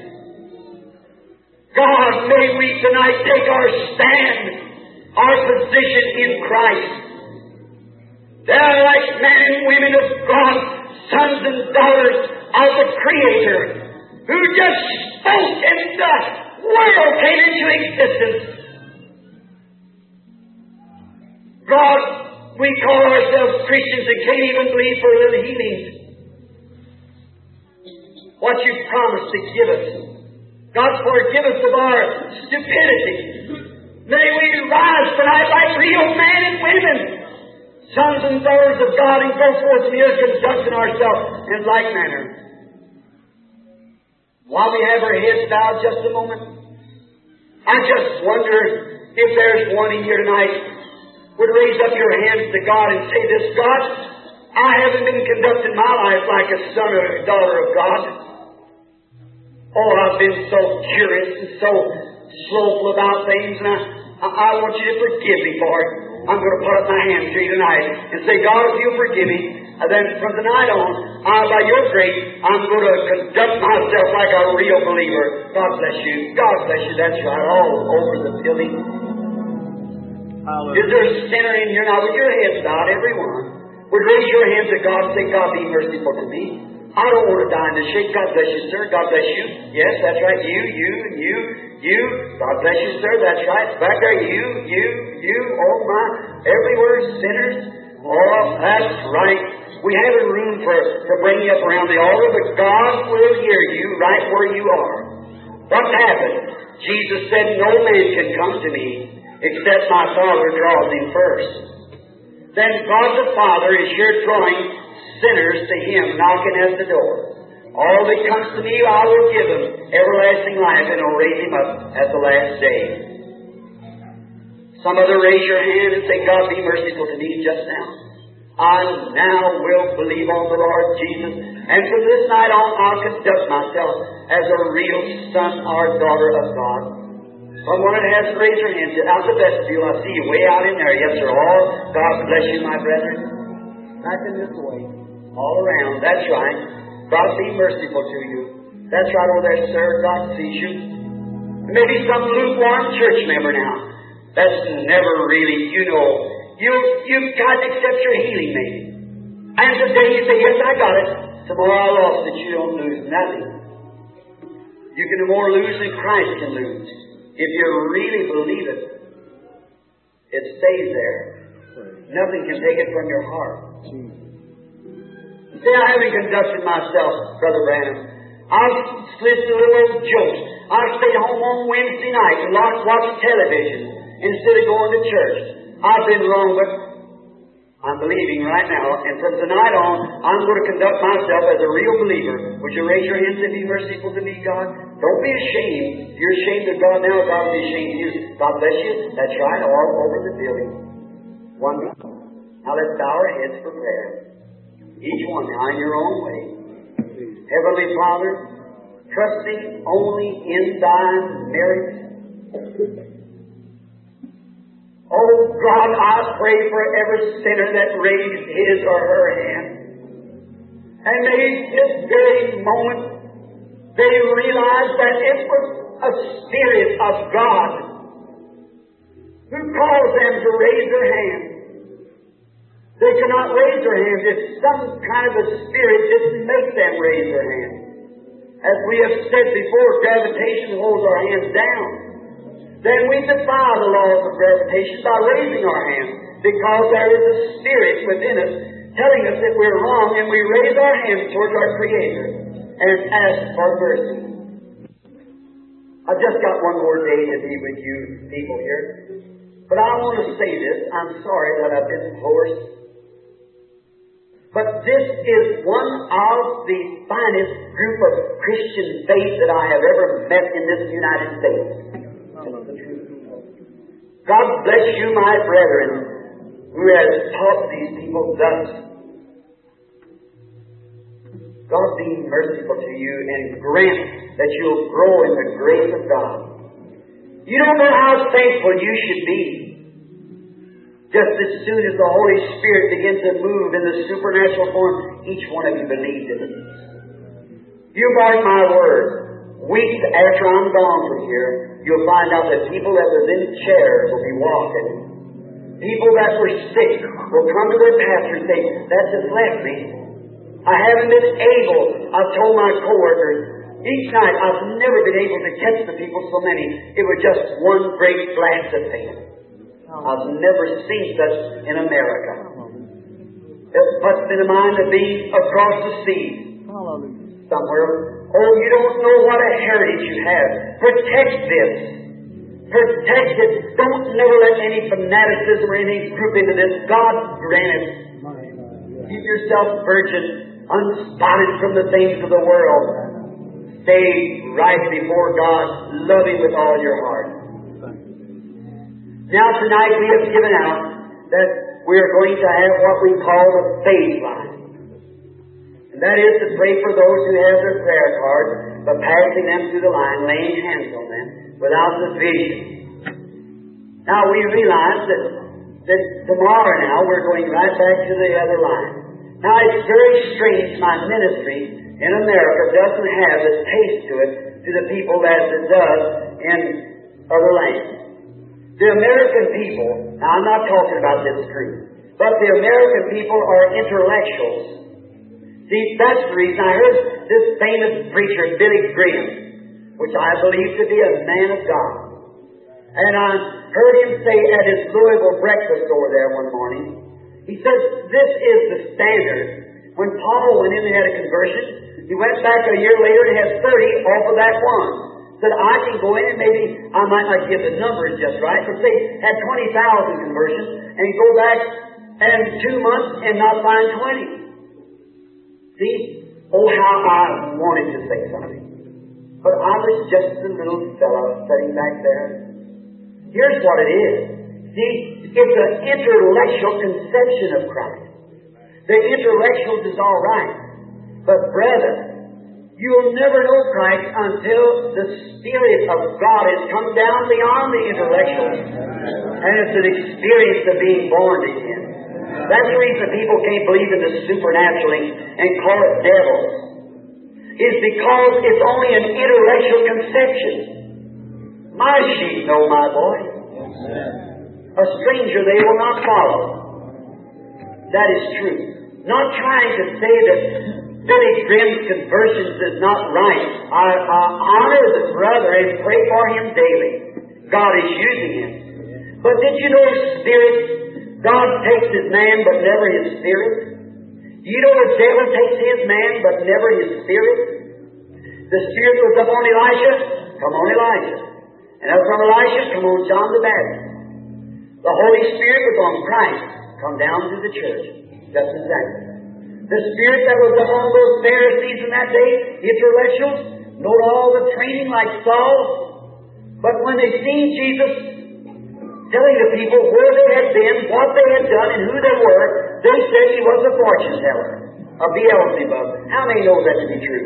God, may we tonight take our stand, our position in Christ. They're like men and women of God, sons and daughters of the Creator, who just spoke and the world came into existence. God, we call ourselves Christians and can't even believe for a little healing. What you promised to give us. God, forgive us of our stupidity. May we rise tonight like real men and women, sons and daughters of God, and go forth in the earth conducting ourselves in like manner. While we have our heads bowed just a moment, I just wonder if there's one in here tonight would raise up your hands to God and say this: God, I haven't been conducting my life like a son or a daughter of God. Oh, I've been so curious and so slothful about things, and I want you to forgive me for it. I'm going to put up my hands to you tonight and say, God, if you'll forgive me, and then from tonight on, by your grace, I'm going to conduct myself like a real believer. God bless you. God bless you. That's right. All over the building. Is there a sinner in here now with your heads bowed, everyone? Would raise your hands to God and say, God, be merciful to me. I don't want to die in the shade. God bless you, sir. God bless you. Yes, that's right. You. God bless you, sir. That's right. Back there, you. Oh, my. Everywhere, sinners. Oh, that's right. We have a room to bring you up around the altar, but God will hear you right where you are. What happened? Jesus said, no man can come to me except my Father draws him first. Then God the Father is here drawing sinners to Him, knocking at the door. All that comes to me, I will give him everlasting life, and will raise him up at the last day. Some other raise your hand and say, God, be merciful to me just now. I now will believe on the Lord Jesus, and from this night on, I'll conduct myself as a real son or daughter of God. Someone that has to raise your hand, out the vestibule, I see you way out in there. Yes, sir. All God bless you, my brethren. Back in this way. All around. That's right. God be merciful to you. That's right over there, sir. God sees you. Maybe some lukewarm church member now. That's never really, you've got to accept your healing, maybe. And today you say, yes, I got it. Tomorrow I lost it. You don't lose nothing. You can more lose than Christ can lose. If you really believe it, it stays there. Nothing can take it from your heart. See, I haven't conducted myself, Brother Branham. I've listened to little jokes. I've stayed home on Wednesday night and watched television instead of going to church. I've been wrong, but I'm believing right now. And from tonight on, I'm going to conduct myself as a real believer. Would you raise your hands and be merciful to me, God? Don't be ashamed. If you're ashamed of God now, God will be ashamed of you. God bless you. That's right, all over the building. One. Now let's bow our heads for prayer. Each one now in your own way. Heavenly Father, trusting only in Thy merit. Oh God, I pray for every sinner that raised his or her hand. And may this very moment they realize that it was a Spirit of God who caused them to raise their hand. They cannot raise their hands if some kind of a spirit didn't make them raise their hands. As we have said before, gravitation holds our hands down. Then we defy the laws of gravitation by raising our hands, because there is a spirit within us telling us that we're wrong, and we raise our hands towards our Creator and ask for mercy. I've just got one more day to be with you people here, but I want to say this. I'm sorry that I've been hoarse. But this is one of the finest group of Christian faith that I have ever met in this United States. God bless you, my brethren, who has taught these people thus. God be merciful to you and grant that you'll grow in the grace of God. You don't know how thankful you should be. Just as soon as the Holy Spirit begins to move in the supernatural form, each one of you believed in it. You mark my word. Weeks after I'm gone from here, you'll find out that people that was in chairs will be walking. People that were sick will come to their pastor and say, that just left me. I haven't been able, I've told my co-workers, each night I've never been able to catch the people so many. It was just one great blast of faith. I've never seen such in America. It puts in the mind to be across the sea somewhere. Oh, you don't know what a heritage you have. Protect this. Protect it. Don't never let any fanaticism or any group into this. God grant it. Keep yourself virgin, unspotted from the things of the world. Stay right before God. Love Him with all your heart. Now tonight we have given out that we are going to have what we call the faith line. And that is to pray for those who have their prayer cards, by passing them through the line, laying hands on them, without division. Now we realize that tomorrow now we're going right back to the other line. Now it's very strange my ministry in America doesn't have the taste to it to the people as it does in other lands. The American people, now I'm not talking about this group, but the American people are intellectuals. See, that's the reason I heard this famous preacher, Billy Graham, which I believe to be a man of God. And I heard him say at his Louisville breakfast over there one morning, he said, this is the standard. When Paul went in and had a conversion, he went back a year later and had 30 off of that one. Said, I can go in and maybe, I might not give the numbers just right, but say, had 20,000 conversions, and go back in 2 months and not find 20. See? Oh, how I wanted to say something. But I was just a little fellow sitting back there. Here's what it is. See, it's an intellectual conception of Christ. The intellectuals is all right. But, brother, you'll never know Christ until the Spirit of God has come down beyond the intellectual. And it's an experience of being born again. That's the reason people can't believe in the supernatural and call it devils. It's because it's only an intellectual conception. My sheep know my voice. A stranger they will not follow. That is true. Not trying to say that Billy Graham's conversions is not right. I honor the brother and pray for him daily. God is using him. But did you know Spirit? God takes his man but never his spirit. You know the devil takes his man but never his spirit. The Spirit was upon Elisha, come on Elijah. And upon Elisha, come on John the Baptist. The Holy Spirit was on Christ, come down to the church. Just exactly. The Spirit that was upon those Pharisees in that day, intellectuals, know all the training like Saul. But when they seen Jesus telling the people where they had been, what they had done, and who they were, they said he was a fortune teller, a Beelzebub. How many know that to be true?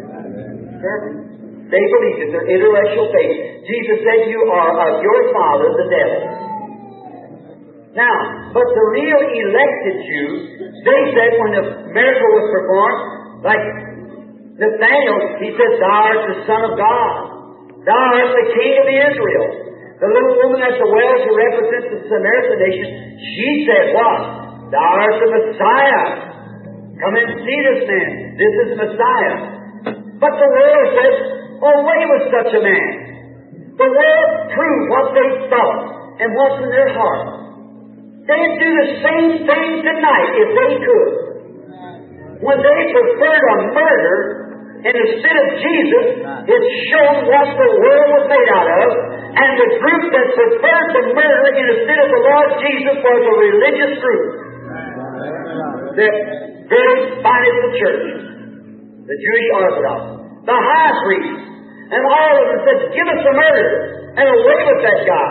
They believed it, their intellectual faith. Jesus said, you are of your father, the devil. Now, but the real elected Jews, they said when the miracle was performed, like Nathanael, he said, thou art the Son of God. Thou art the King of Israel. The little woman at the well who represents the Samaritan nation, she said, what? Thou art the Messiah. Come and see this man. This is Messiah. But the world said, away with such a man. The world proved what they thought and what's in their heart. They'd do the same thing tonight if they could. When they preferred a murder instead of Jesus, it showed what the world was made out of. And the group that preferred the murder instead of the Lord Jesus was a religious group. The very finest of churches. The Jewish Orthodox, the high priests, and all of them said, give us a murder, and away with that guy.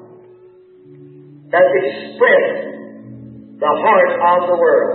That expressed the heart of the world.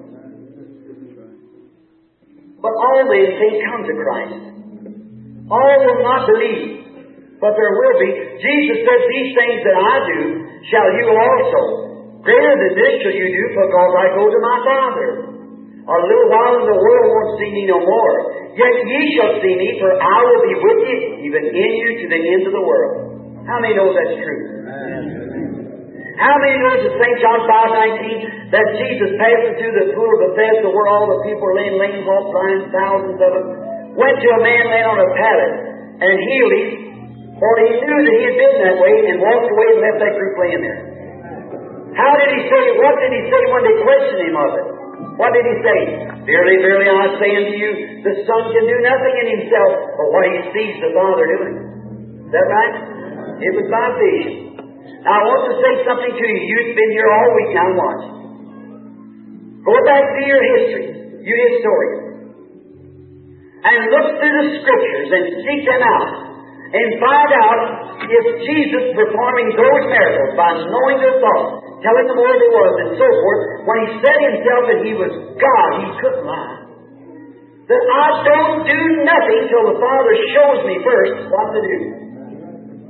But all men can't come to Christ. All will not believe, but there will be. Jesus said, these things that I do shall you also. Greater than this shall you do, because I go to my Father. A little while and the world won't see me no more. Yet ye shall see me, for I will be with you, even in you, to the end of the world. How many know that's true? How many knows in St. John 5:19 that Jesus passing through the pool of Bethesda where all the people were laying lame, halt, blind, thousands of them, went to a man laying on a pallet and healed him, for he knew that he had been that way, and walked away and left that group laying there. How did he say? What did he say when they questioned him of it? What did he say? Verily, verily, I say unto you, the Son can do nothing in himself, but what he sees the Father doing. Is that right? It was by vision. Now, I want to say something to you. You've been here all week now. Watch. Go back to your history, you historians, and look through the Scriptures and seek them out, and find out if Jesus performing those miracles by knowing their thoughts, telling them where they was, and so forth, when he said himself that he was God, he couldn't lie. That I don't do nothing till the Father shows me first what to do.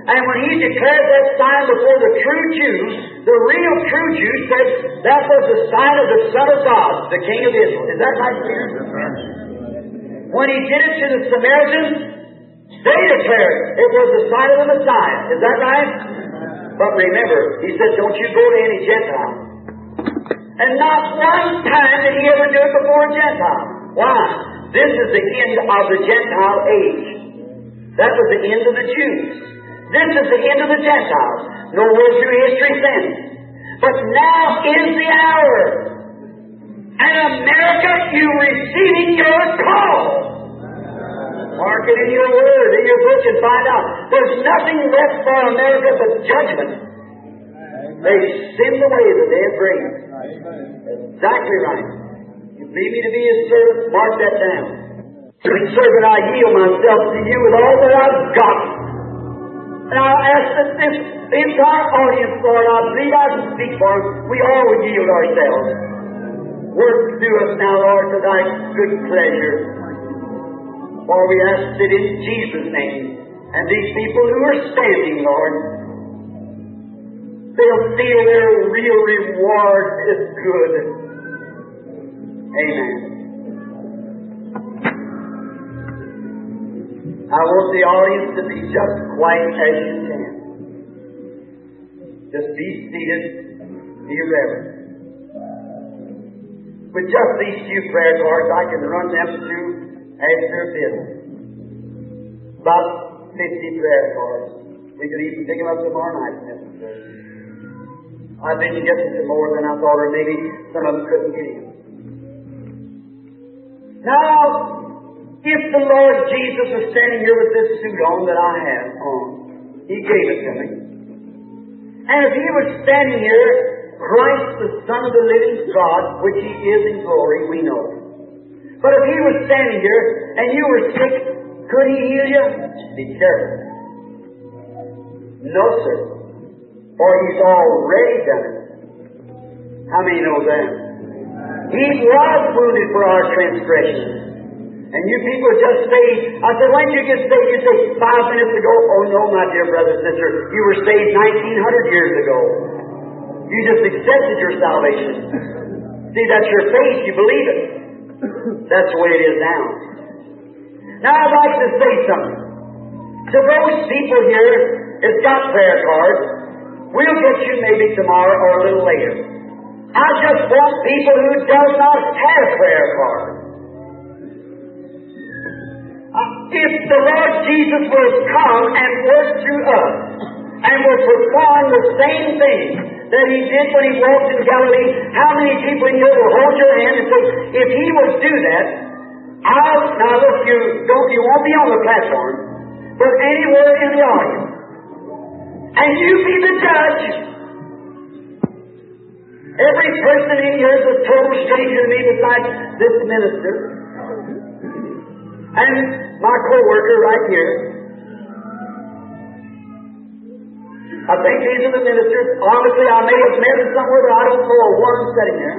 And when he declared that sign before the true Jews, the real true Jews said that was the sign of the Son of God, the King of Israel. Is that right, Peter? When he did it to the Samaritans, they declared it was the sign of the Messiah. Is that right? But remember, he said, don't you go to any Gentile. And not one time did he ever do it before a Gentile. Why? This is the end of the Gentile age. That was the end of the Jews. This is the end of the Gentiles. No word through history since. But now is the hour. And America, you receiving your call. Mark it in your word, in your book, and find out. There's nothing left for America but judgment. They've sinned away the day of grace. Exactly right. You believe me to be His servant? Mark that down. Sweet servant, I yield myself to you with all that I've got. And I'll ask that this entire audience, Lord, I believe I can speak for them. We all would yield ourselves. Work through us now, Lord, to thy good pleasure. For we ask it in Jesus' name. And these people who are standing, Lord, they'll feel their real reward is good. Amen. I want the audience to be just quiet as you can. Just be seated, be reverent. With just these few prayer cards, I can run them through after a bit. About 50 prayer cards. We could even pick them up tomorrow night if necessary. I've been getting some more than I thought, or maybe some of them couldn't get in. Now, if the Lord Jesus was standing here with this suit on that I have on, He gave it to me. And if He was standing here, Christ, the Son of the living God, which He is in glory, we know. But if He was standing here and you were sick, could He heal you? Be careful. No, sir. For He's already done it. How many know that? He was wounded for our transgressions. And you people just say, I said, when did you get saved? You say, 5 minutes ago. Oh no, my dear brother and sister, you were saved 1900 years ago. You just accepted your salvation. See, that's your faith. You believe it. That's the way it is now. Now I'd like to say something. To those people here that's got prayer cards, we'll get you maybe tomorrow or a little later. I just want people who does not have prayer cards. If the Lord Jesus will come and work through us and will perform the same thing that He did when He walked in Galilee, how many people in here will hold your hand and say, if He would do that, now look, you won't be on the platform, but anywhere in the audience. And you be the judge. Every person in here is a total stranger to me besides this minister. And my co-worker right here. I think these are the ministers. Obviously, I may have met them somewhere, but I don't know of one sitting there.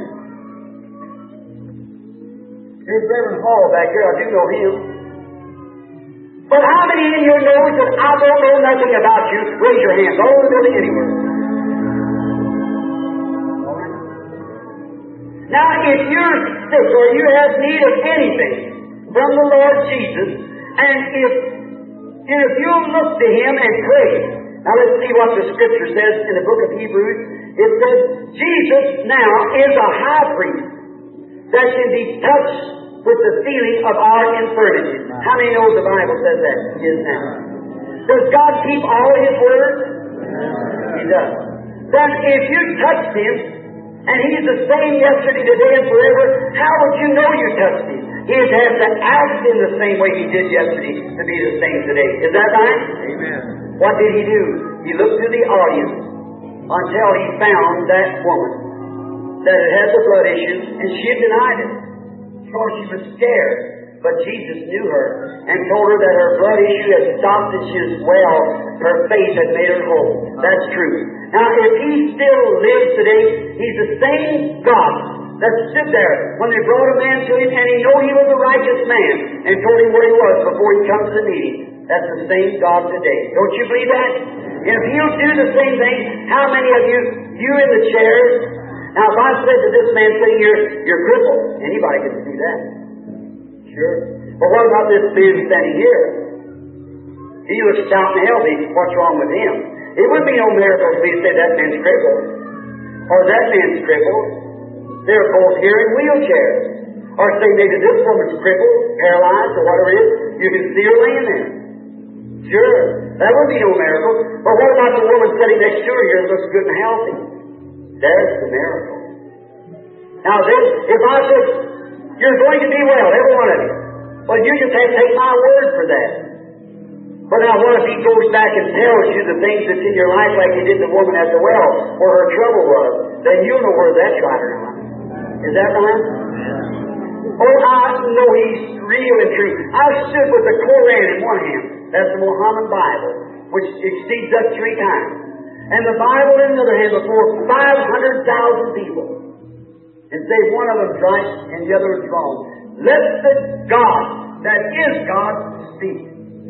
Here's Reverend Hall back here. I do know him. But how many in here know that I don't know nothing about you? Raise your hands. All over the building, anywhere. Now, if you're sick or you have need of anything from the Lord Jesus, and if you'll look to Him and pray. Now let's see what the Scripture says in the book of Hebrews. It says, Jesus now is a high priest that can be touched with the feeling of our infirmities. How many know the Bible says that? He is now. Does God keep all His words? He does. Then if you touched Him, and He's the same yesterday, today, and forever, how would you know you touched Him? He'd have to act in the same way He did yesterday to be the same today. Is that right? Amen. What did He do? He looked to the audience until He found that woman that had the blood issue, and she had denied it. For she was scared. But Jesus knew her and told her that her blood issue had stopped and she was well. Her faith had made her whole. That's true. Now, if He still lives today, He's the same God that stood there when they brought a man to Him and He knew he was a righteous man and told him where he was before he come to the meeting. that's the same God today. Don't you believe that? And if He'll do the same thing, how many of you in the chairs? Now, if I said to this man sitting here, you're crippled, anybody can see that. Sure. But what about this man standing here? He was shouting healthy. What's wrong with him? It would be no miracle if we said that man's crippled. Or that man's crippled. They're both here in wheelchairs. Or say maybe this woman's crippled, paralyzed, or whatever it is. You can see her laying there. Sure. That would be no miracle. But what about the woman sitting next to her here that looks good and healthy? There's the miracle. Now this, if I said, you're going to be well, every one of you. Well, you just have to take my word for that. But now what if He goes back and tells you the things that's in your life like He did the woman at the well, where her trouble was? Then you'll know whether that's right or not. Is that right? Oh, I know He's real and true. I stood with the Koran in one hand. That's the Muhammad Bible, which exceeds us 3 times. And the Bible in the other hand before 500,000 people. And say one of them's right and the other is wrong. Let the God that is God speak.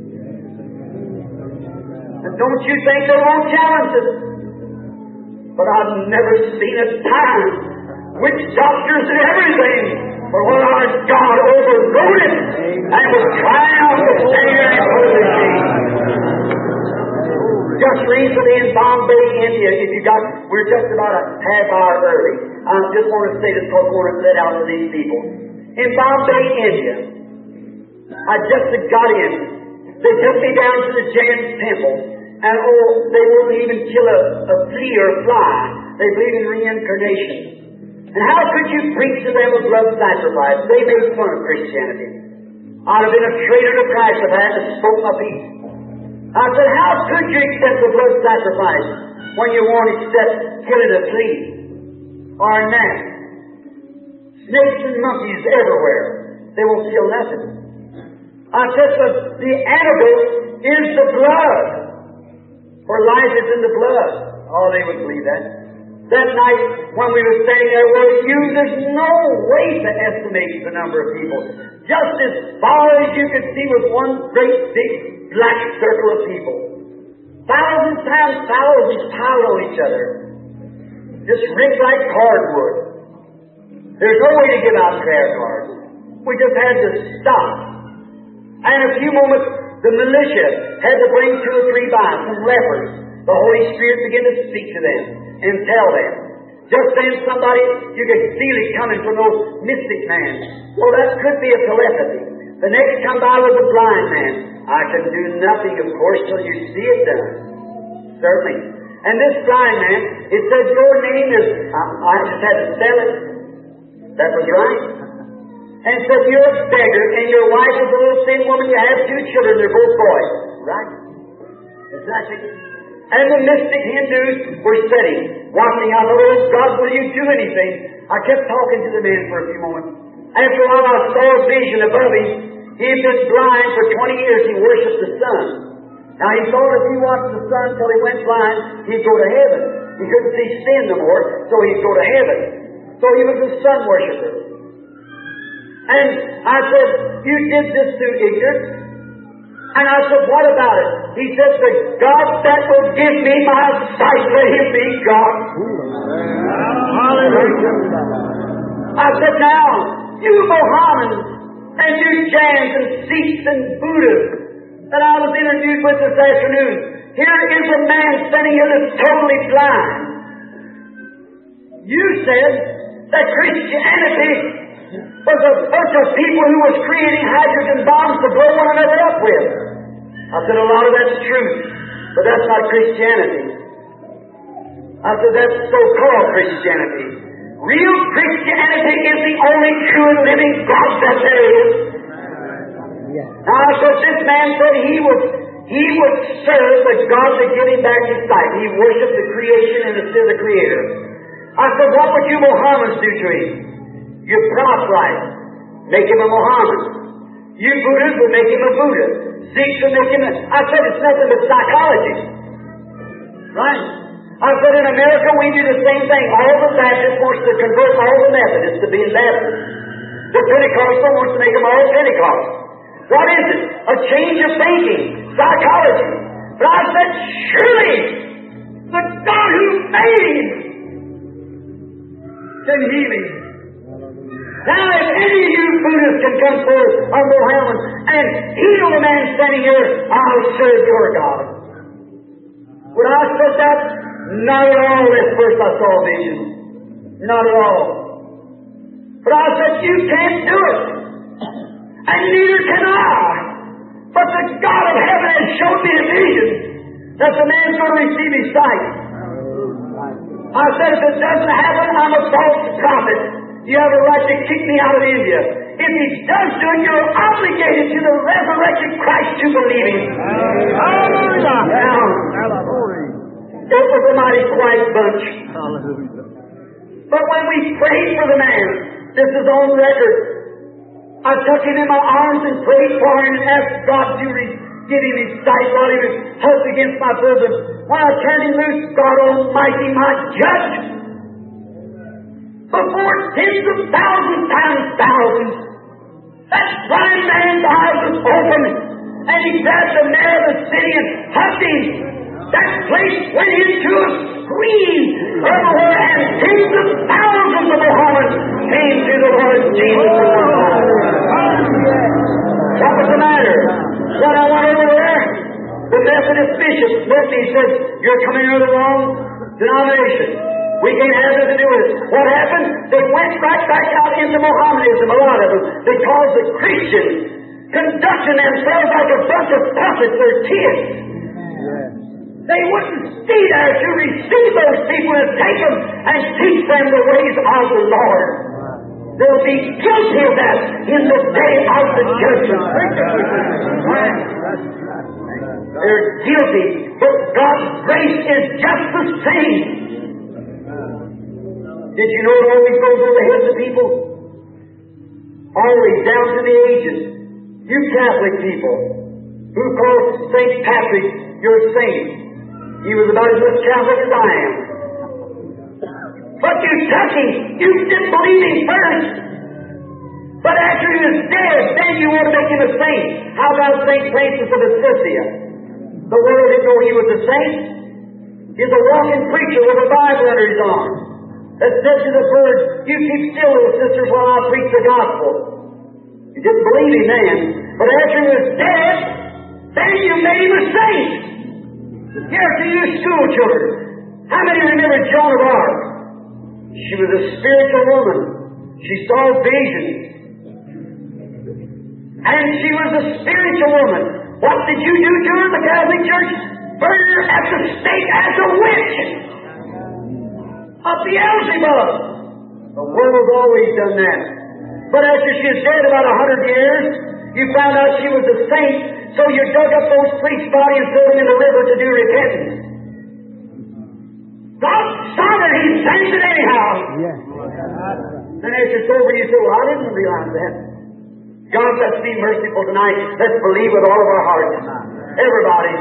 And don't you think they won't challenge us? But I've never seen a time witch doctors and everything. But when our God overrode it and was triumphant and holy king. Just recently in Bombay, India, we're just about a half hour early. I just want to say this because I want to let out to these people. In Bombay, India, I just got in. They took me down to the Jain temple, and they wouldn't even kill a flea or a fly. They believe in reincarnation. And how could you preach to them of blood sacrifice? They made fun of Christianity. I'd have been a traitor to Christ if I hadn't spoke my piece. I said, how could you accept the blood sacrifice when you won't accept killing a flea or a gnat? Snakes and monkeys everywhere. They won't kill nothing. I said, the antidote is the blood. For life is in the blood. Oh, they would believe that. That night when we were standing there with you, there's no way to estimate the number of people. Just as far as you could see was one great big black circle of people. Thousands times thousands piled on each other. Just rigged like cardwood. There's no way to give out prayer cards. We just had to stop. And in a few moments, the militia had to bring 2 or 3 by, some lepers. The Holy Spirit began to speak to them and tell them. Just then somebody, you could feel it coming from those mystic men. Well, that could be a telepathy. The next come by was a blind man. I can do nothing, of course, till you see it done. Certainly. And this blind man, it says, your name is, I just had to spell it. That was right. And it said, you're a beggar, and your wife is a little thin woman, you have 2 children, they're both boys. Right. Exactly. And the mystic Hindus were sitting, watching out, oh God, will you do anything? I kept talking to the man for a few moments. After a while, I saw a vision above him. He had been blind for 20 years. He worshipped the sun. Now, he thought if he watched the sun till he went blind, he'd go to heaven. He couldn't see sin no more, so he'd go to heaven. So he was a sun worshiper. And I said, you did this through ignorance. And I said, what about it? He said, the God that will give me my sight, let Him be God. Hallelujah. I said, now, you Mohammedans and you Jains and Sikhs and Buddhists that I was interviewed with this afternoon, here is a man standing here that's totally blind. You said that Christianity was a bunch of people who was creating hydrogen bombs to blow one another up with. I said, a lot of that's true, but that's not Christianity. I said, that's so-called Christianity. Real Christianity is the only true and living God that there is. Now, I said, this man said he would serve the God to give him back his sight. He worshipped the creation and instead of the Creator. I said, what would you Mohammedans do to him? You proselyte, make him a Mohammedan. You Buddhists would make him a Buddha. Sikhs would make him I said, it's nothing but psychology. Right? I said, in America we do the same thing. All the Baptists wants to convert all the Methodists to being Baptists. The Pentecostal wants to make them all Pentecostal. What is it? A change of thinking. psychology. But I said, surely the God who made him can heal him. Now, if any of you Buddhists can come forward or Mohammed and heal the man standing here, I'll serve your God. When I said that, not at all at first I saw a vision. Not at all. But I said, you can't do it. And neither can I. But the God of heaven has shown me a vision that the man's going to receive his sight. I said, if it doesn't happen, I'm a false prophet. You have a right to kick me out of India. If he does do it, you're obligated to the resurrected Christ to believe him. Hallelujah! Now, it was a mighty quiet bunch. Hallelujah! But when we prayed for the man, this is on record, I took him in my arms and prayed for him and asked God to give him his sight while he was hugged against my bosom. When I turned him loose, God Almighty, my judge, before tens of thousands times thousands, that blind man's eyes was open, and he grabbed the mayor of the city and hugged him. That place went into a scream everywhere, and tens of thousands of Mohammedans came to the Lord Jesus. What was the matter? When I went over there, the Methodist bishop met me. He said, "You're coming out of the wrong denomination. We can't have nothing to do with it." What happened? They went right back out into Mohammedanism, a lot of them, because the Christians conducting themselves like a bunch of puppets or kids. They wouldn't stay there to receive those people and take them and teach them the ways of the Lord. They'll be guilty of that in the day of the judgment. They're guilty, but God's grace is just the same. Did you know it always goes over the heads of people? Always, down to the ages. You Catholic people, who call St. Patrick your saint. He was about as much Catholic as I am. But you took him. You didn't believe him first. But after he was dead, then you want to make him a saint. How about St. Francis of Assisi? The world didn't know he was a saint. He's a walking preacher with a Bible under his arm that said to the birds, "You keep still, little sisters, while I preach the gospel." You didn't believe him then. But after he was dead, then you made him a saint. Here to you school children. How many remember Joan of Arc? She was a spiritual woman. She saw visions. And she was a spiritual woman. What did you do to her in the Catholic Church? Burn her at the stake as a witch. Of Beelzebub. The world's always done that. But after she was dead about 100 years, you found out she was a saint, so you dug up those priests' bodies and threw them in the river to do repentance. God saw that he sent it anyhow. Yes. Then after it's over, you say, "Well, I didn't realize that." God, let's be merciful tonight. Let's believe with all of our hearts. Everybody.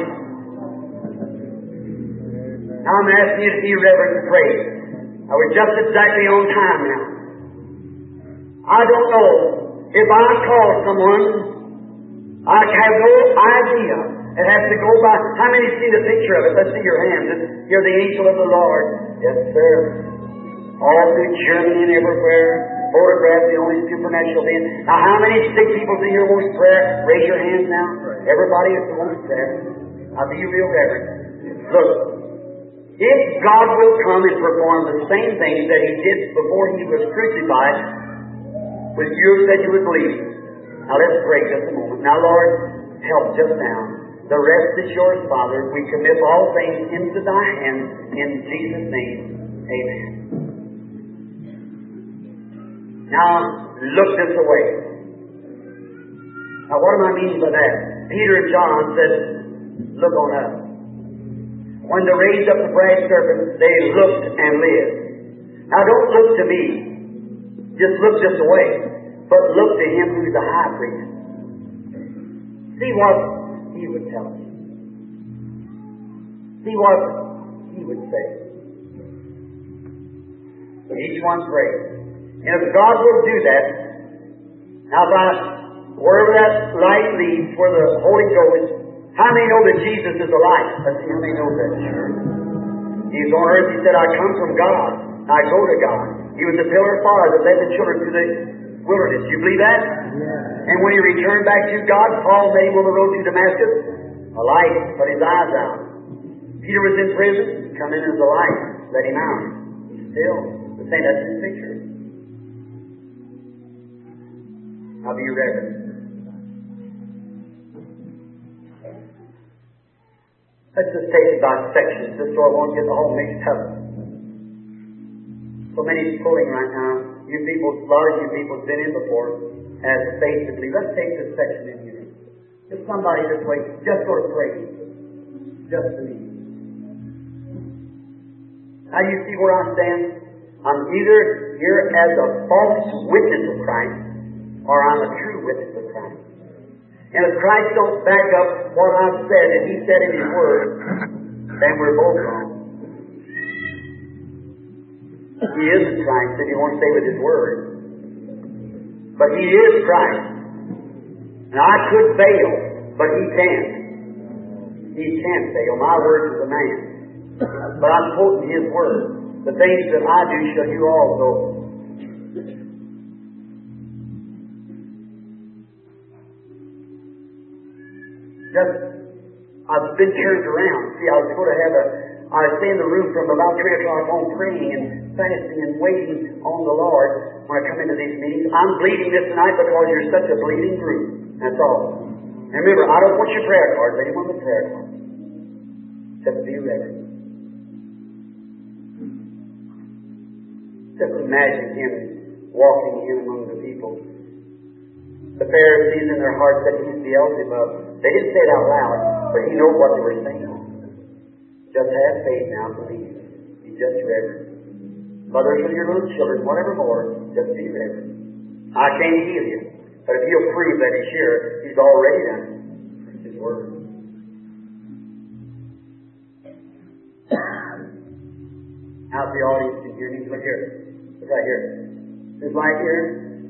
Now I'm asking you to be reverent and pray. Now we're just exactly on time now. I don't know if I call someone, I have no idea. It has to go by. How many see the picture of it? Let's see your hands. You're the angel of the Lord. Yes, sir. All through Germany and everywhere. Photograph the only supernatural being. Now, how many sick people do your most prayer? Raise your hands now. Everybody is the most prayer. Now, be real reverent. Look, if God will come and perform the same things that He did before He was crucified, with you said you would believe. Now, let's pray just a moment. Now, Lord, help just now. The rest is yours, Father. We commit all things into Thy hands in Jesus' name. Amen. Now, look this way. Now, what am I meaning by that? Peter and John said, "Look on us." When they raised up the brass serpent, they looked and lived. Now, don't look to me. Just look this way. But look to Him who's the high priest. See what He would tell us. See what He would say. Each one prays. And if God will do that, now by wherever that light leads, where the Holy Ghost, How many know that Jesus is the light? Let's see how many know that. Sure. He was on earth. He said, I come from God. I go to God. He was the pillar of fire that led the children through the wilderness. You believe that? Yeah. And when he returned back to God, Paul met him on the road to Damascus. A light put his eyes out. Peter was in prison. Come in as a light. Let him out. He's still the same. That's his picture. I'll be reverent. Let's just take it by sections, just so I won't get the whole mixed up. So many pulling right now. You people, a lot of you people have been in before, as faith to believe. Let's take this section in here. Just somebody this way, just sort of pray. Just believe. Now you see where I stand? I'm either here as a false witness of Christ, or I'm a true witness of Christ. And if Christ don't back up what I've said, and He said in His Word, then we're both wrong. He isn't Christ, if you want to say with His Word. But He is Christ. And I could fail, but He can't. He can't fail. My word is a man. But I'm quoting His Word. The things that I do shall you also. I've been turned around. See, I was going to have I stay in the room from about 3 o'clock on praying and fasting and waiting on the Lord when I come into these meetings. I'm bleeding this night because you're such a bleeding group. That's all. And remember, I don't want your prayer cards. Anyone with prayer cards. Just be ready. Just imagine Him walking in among the people. The Pharisees in their hearts said He's Beelzebub. They didn't say it out loud, but He knew what they were saying. Just have faith now, believe. Be just reverent. Mothers with your little children, whatever more, just be reverent. I can't heal you, but if He'll prove that He's here, He's already done it. It's His Word. How's the audience can hear me? Look here. Look right here. This light here,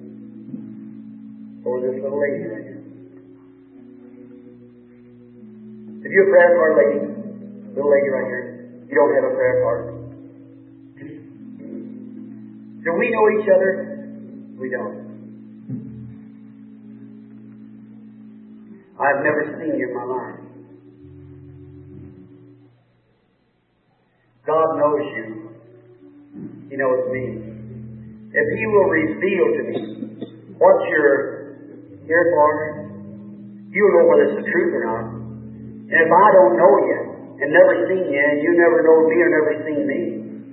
or this little lady right here. If you're a prayer card lady, little lady right here, you don't have a prayer card. Do we know each other? We don't. I've never seen you in my life. God knows you. He knows me. If He will reveal to me what you're here for, you'll know whether it's the truth or not. And if I don't know you, and never seen you, and you never know me or never seen me,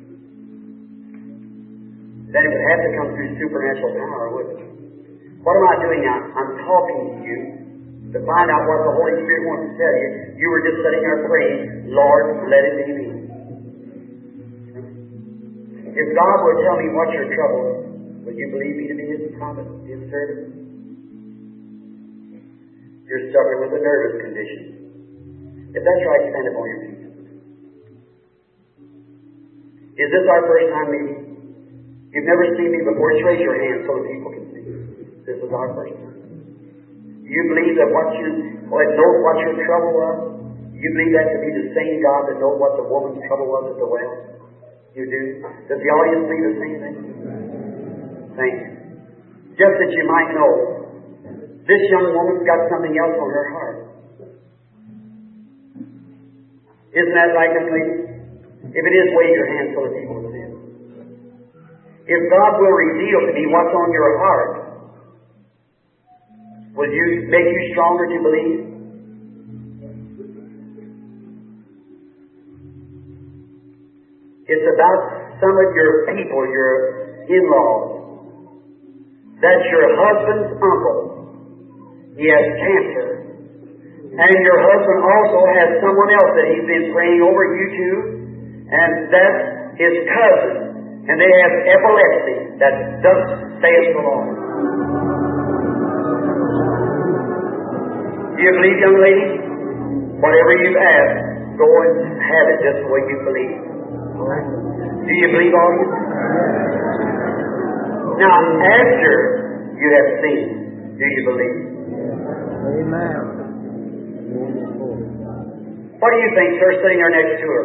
then it would have to come through supernatural power, wouldn't it? What am I doing now? I'm talking to you to find out what the Holy Spirit wants to tell you. You were just sitting there praying, Lord, let it be me. If God will tell me what's your trouble, will you believe me to be His prophet, His servant? You're suffering with a nervous condition. If that's right, stand up on your feet. Is this our first time meeting? You've never seen me before. Just raise your hand so the people can see. This is our first time. You believe that knows what your trouble was? You believe that to be the same God that knows what the woman's trouble was at the well? You do? Does the audience believe the same thing? Thank you. Just that you might know, this young woman's got something else on her heart. Isn't that right, young lady? If it is, wave your hand so the people will see it. If God will reveal to me what's on your heart, will you make you stronger to believe? It's about some of your people, your in-laws. That's your husband's uncle. He has cancer. And your husband also has someone else that he's been praying over, you two, and that's his cousin. And they have epilepsy. That thus saith the Lord. Do you believe, young lady? Whatever you've asked, go and have it just the way you believe. Do you believe all of it? Now, after you have seen, do you believe? Amen. What do you think, sir, sitting there next to her?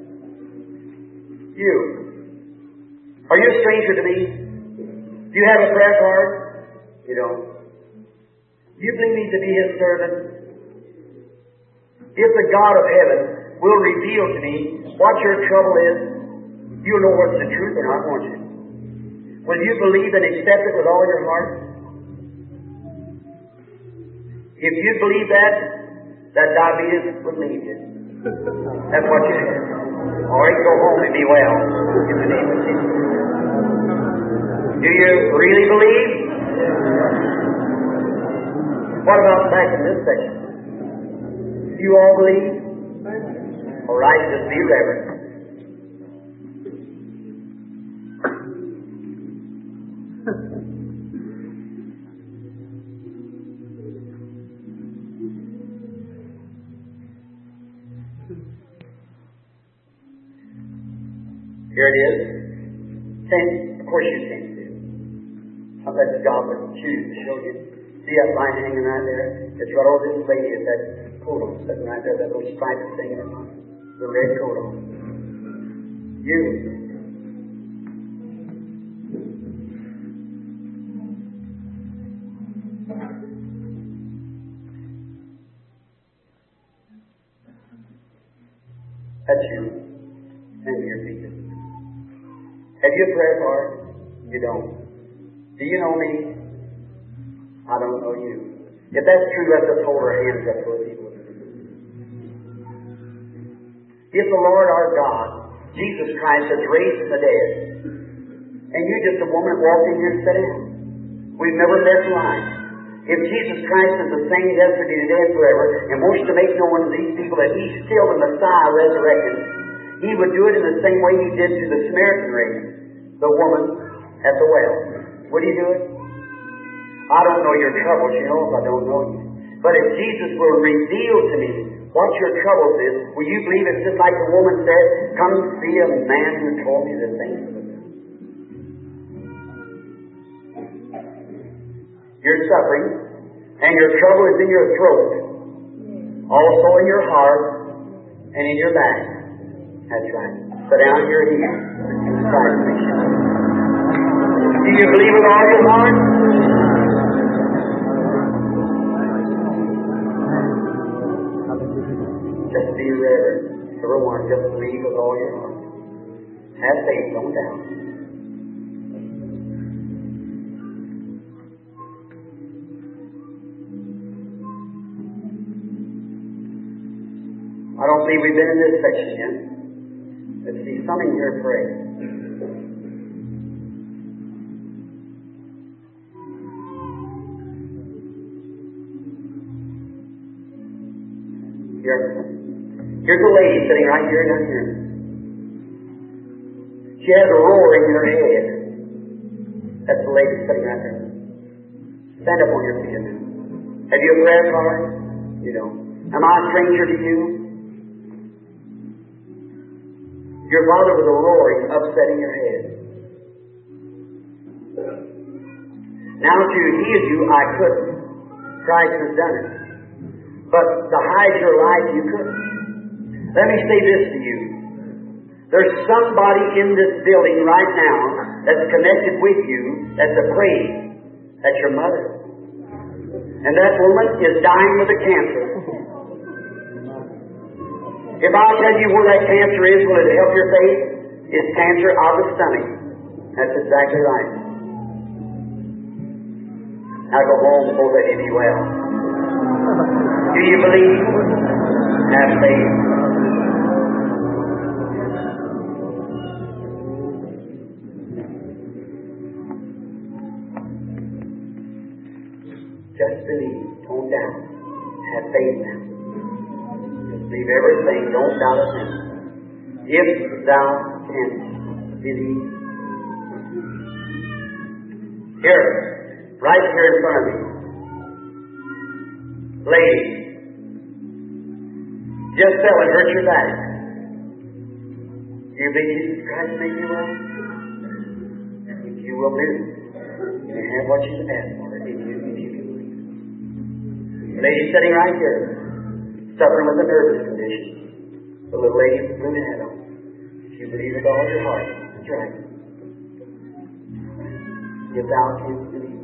You. Are you a stranger to me? Do you have a prayer card? You don't. Do you believe me to be His servant? If the God of heaven will reveal to me what your trouble is, you'll know what's the truth or not, won't you? Will you believe and accept it with all your heart? If you believe that diabetes would leave you. That's what you have. Or you go home and be well in the name of Jesus. Do you really believe? What about back in this section? Do you all believe? All right, just be reverent. Here it is. Of course you can't do it. I'll let God choose to show you. See that line hanging right there? It's right over this lady at that coat on, sitting right there, that little striped thing in her mouth. The red coat on. You. That's you. Stand to your feet. Have you a prayer card? You don't. Do you know me? I don't know you. If that's true, let's just hold our hands up for people. If the Lord our God, Jesus Christ, has raised from the dead, and you're just a woman walking here and sit down, we've never met in life. If Jesus Christ is the same yesterday, today, and forever, and wants to make known to these people that He's still the Messiah resurrected, He would do it in the same way He did to the Samaritan lady, the woman at the well. Would He do it? I don't know your troubles, you know, if I don't know you. But if Jesus will reveal to me what your troubles is, will you believe it's just like the woman said, come see a man who told me the things of it. You're suffering, and your trouble is in your throat, also in your heart, and in your back. That's right. Put down your heels. Do you believe with all your heart? Just be reverent. Everyone, just believe with all your heart. Have faith, don't doubt. I don't believe we've been in this section yet. Let's see, something here, pray. Here's a lady sitting right here down here. She has a roaring in her head. That's the lady sitting right there. Stand up on your feet. Have you a prayer card? You don't. Am I a stranger to you? Your father was a roaring, upsetting your head. Now to heal you, I couldn't. Christ has done it. But to hide your life, you couldn't. Let me say this to you. There's somebody in this building right now that's connected with you that's afraid. That's your mother. And that woman is dying with a cancer. If I tell you where that cancer is, will it help your faith? It's cancer of the stomach. That's exactly right. Now go home so that you be well. Do you believe? Have faith. Just believe. Don't doubt. Have faith now. Just believe everything. Don't doubt a thing. If thou canst believe. Here, right here in front of me. Lady, just fell and hurt your back. Do you believe Jesus Christ make you well? If you will do, you can have what you asked for if you can believe. Lady sitting right here. suffering with a nervous condition. The little lady with the blue hat on. If you believe with all your heart, that's right. If thou canst believe.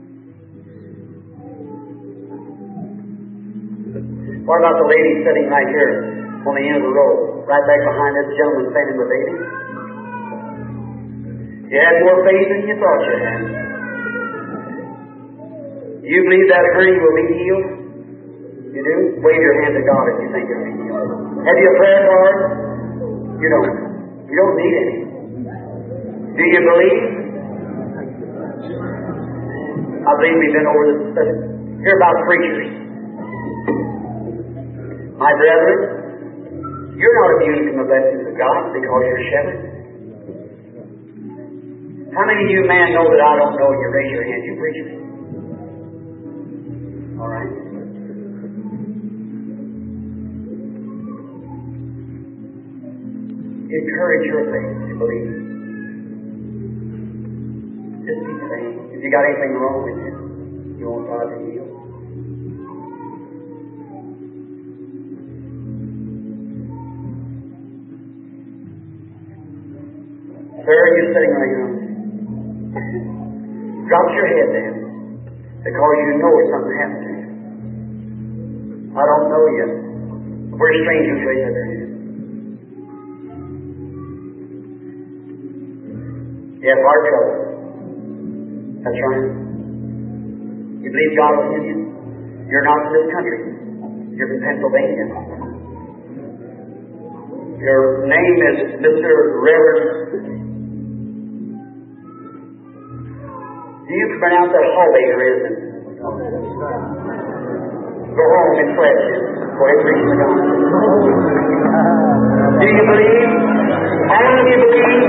What about the lady sitting right here on the end of the road, right back behind this gentleman standing with baby? You had more faith than you thought you had. You believe that hurting will be healed? You do? Wave your hand to God if you think it'll be healed. Have you a prayer card? You don't. You don't need any. Do you believe? I believe we've been over this. Hear about preachers. My brethren, you're not immune from the blessings of God because you're shepherds. How many of you men know that I don't know? You raise your hand. You preachers. All right. Encourage your faith to believe. Just be praying. If you got anything wrong with you, you want God to heal. Sir, you're sitting right now. Drop your head down because you know something happened to you. I don't know you. We're strangers to each other. You have heart trouble. That's right. You believe God will heal you? You're not from this country. You're from Pennsylvania. Your name is Mr. Reverend. Do you pronounce that Hallbaker, isn't it? Go home and pray. Go ahead and preach the gospel. Do you believe? All of you believe?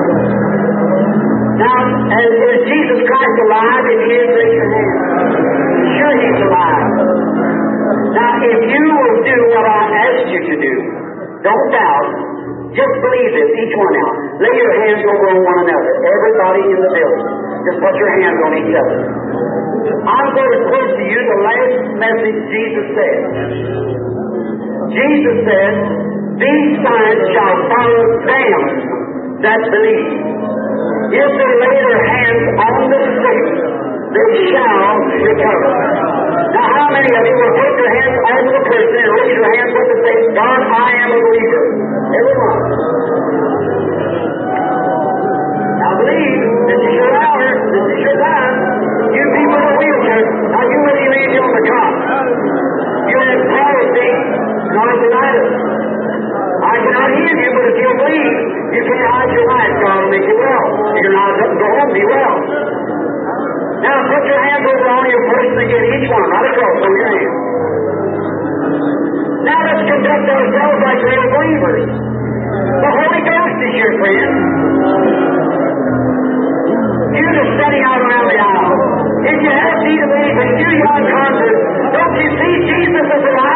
Now, is Jesus Christ alive? If he is, raise your hand. Sure he's alive. Now, if you will do what I asked you to do, don't doubt. Just believe this, each one now. Lay your hands over on one another. Everybody in the building. Just put your hands on each other. I'm going to quote to you the last message Jesus said. Jesus said, these signs shall follow them that believe. If they lay their hands on the sick, they shall recover. Now, how many of you will put your hands over the person and raise your hands up and say, God, I am a believer? Everyone. Now, believe. This is your hour. This is your time. You people in the wheelchair, now you let you leave you on the cot. You have palsy and arthritis. I cannot heal you, but if you believe, you can't hide your life. God will make you well. You're not going to go home, be well. Now put your hands over on your person again, each one, right across over your hands. Now let's conduct ourselves like real believers. The Holy Ghost is your friend. You're just standing out around the aisle. If you have need of anything, you young converts, don't you see Jesus is alive?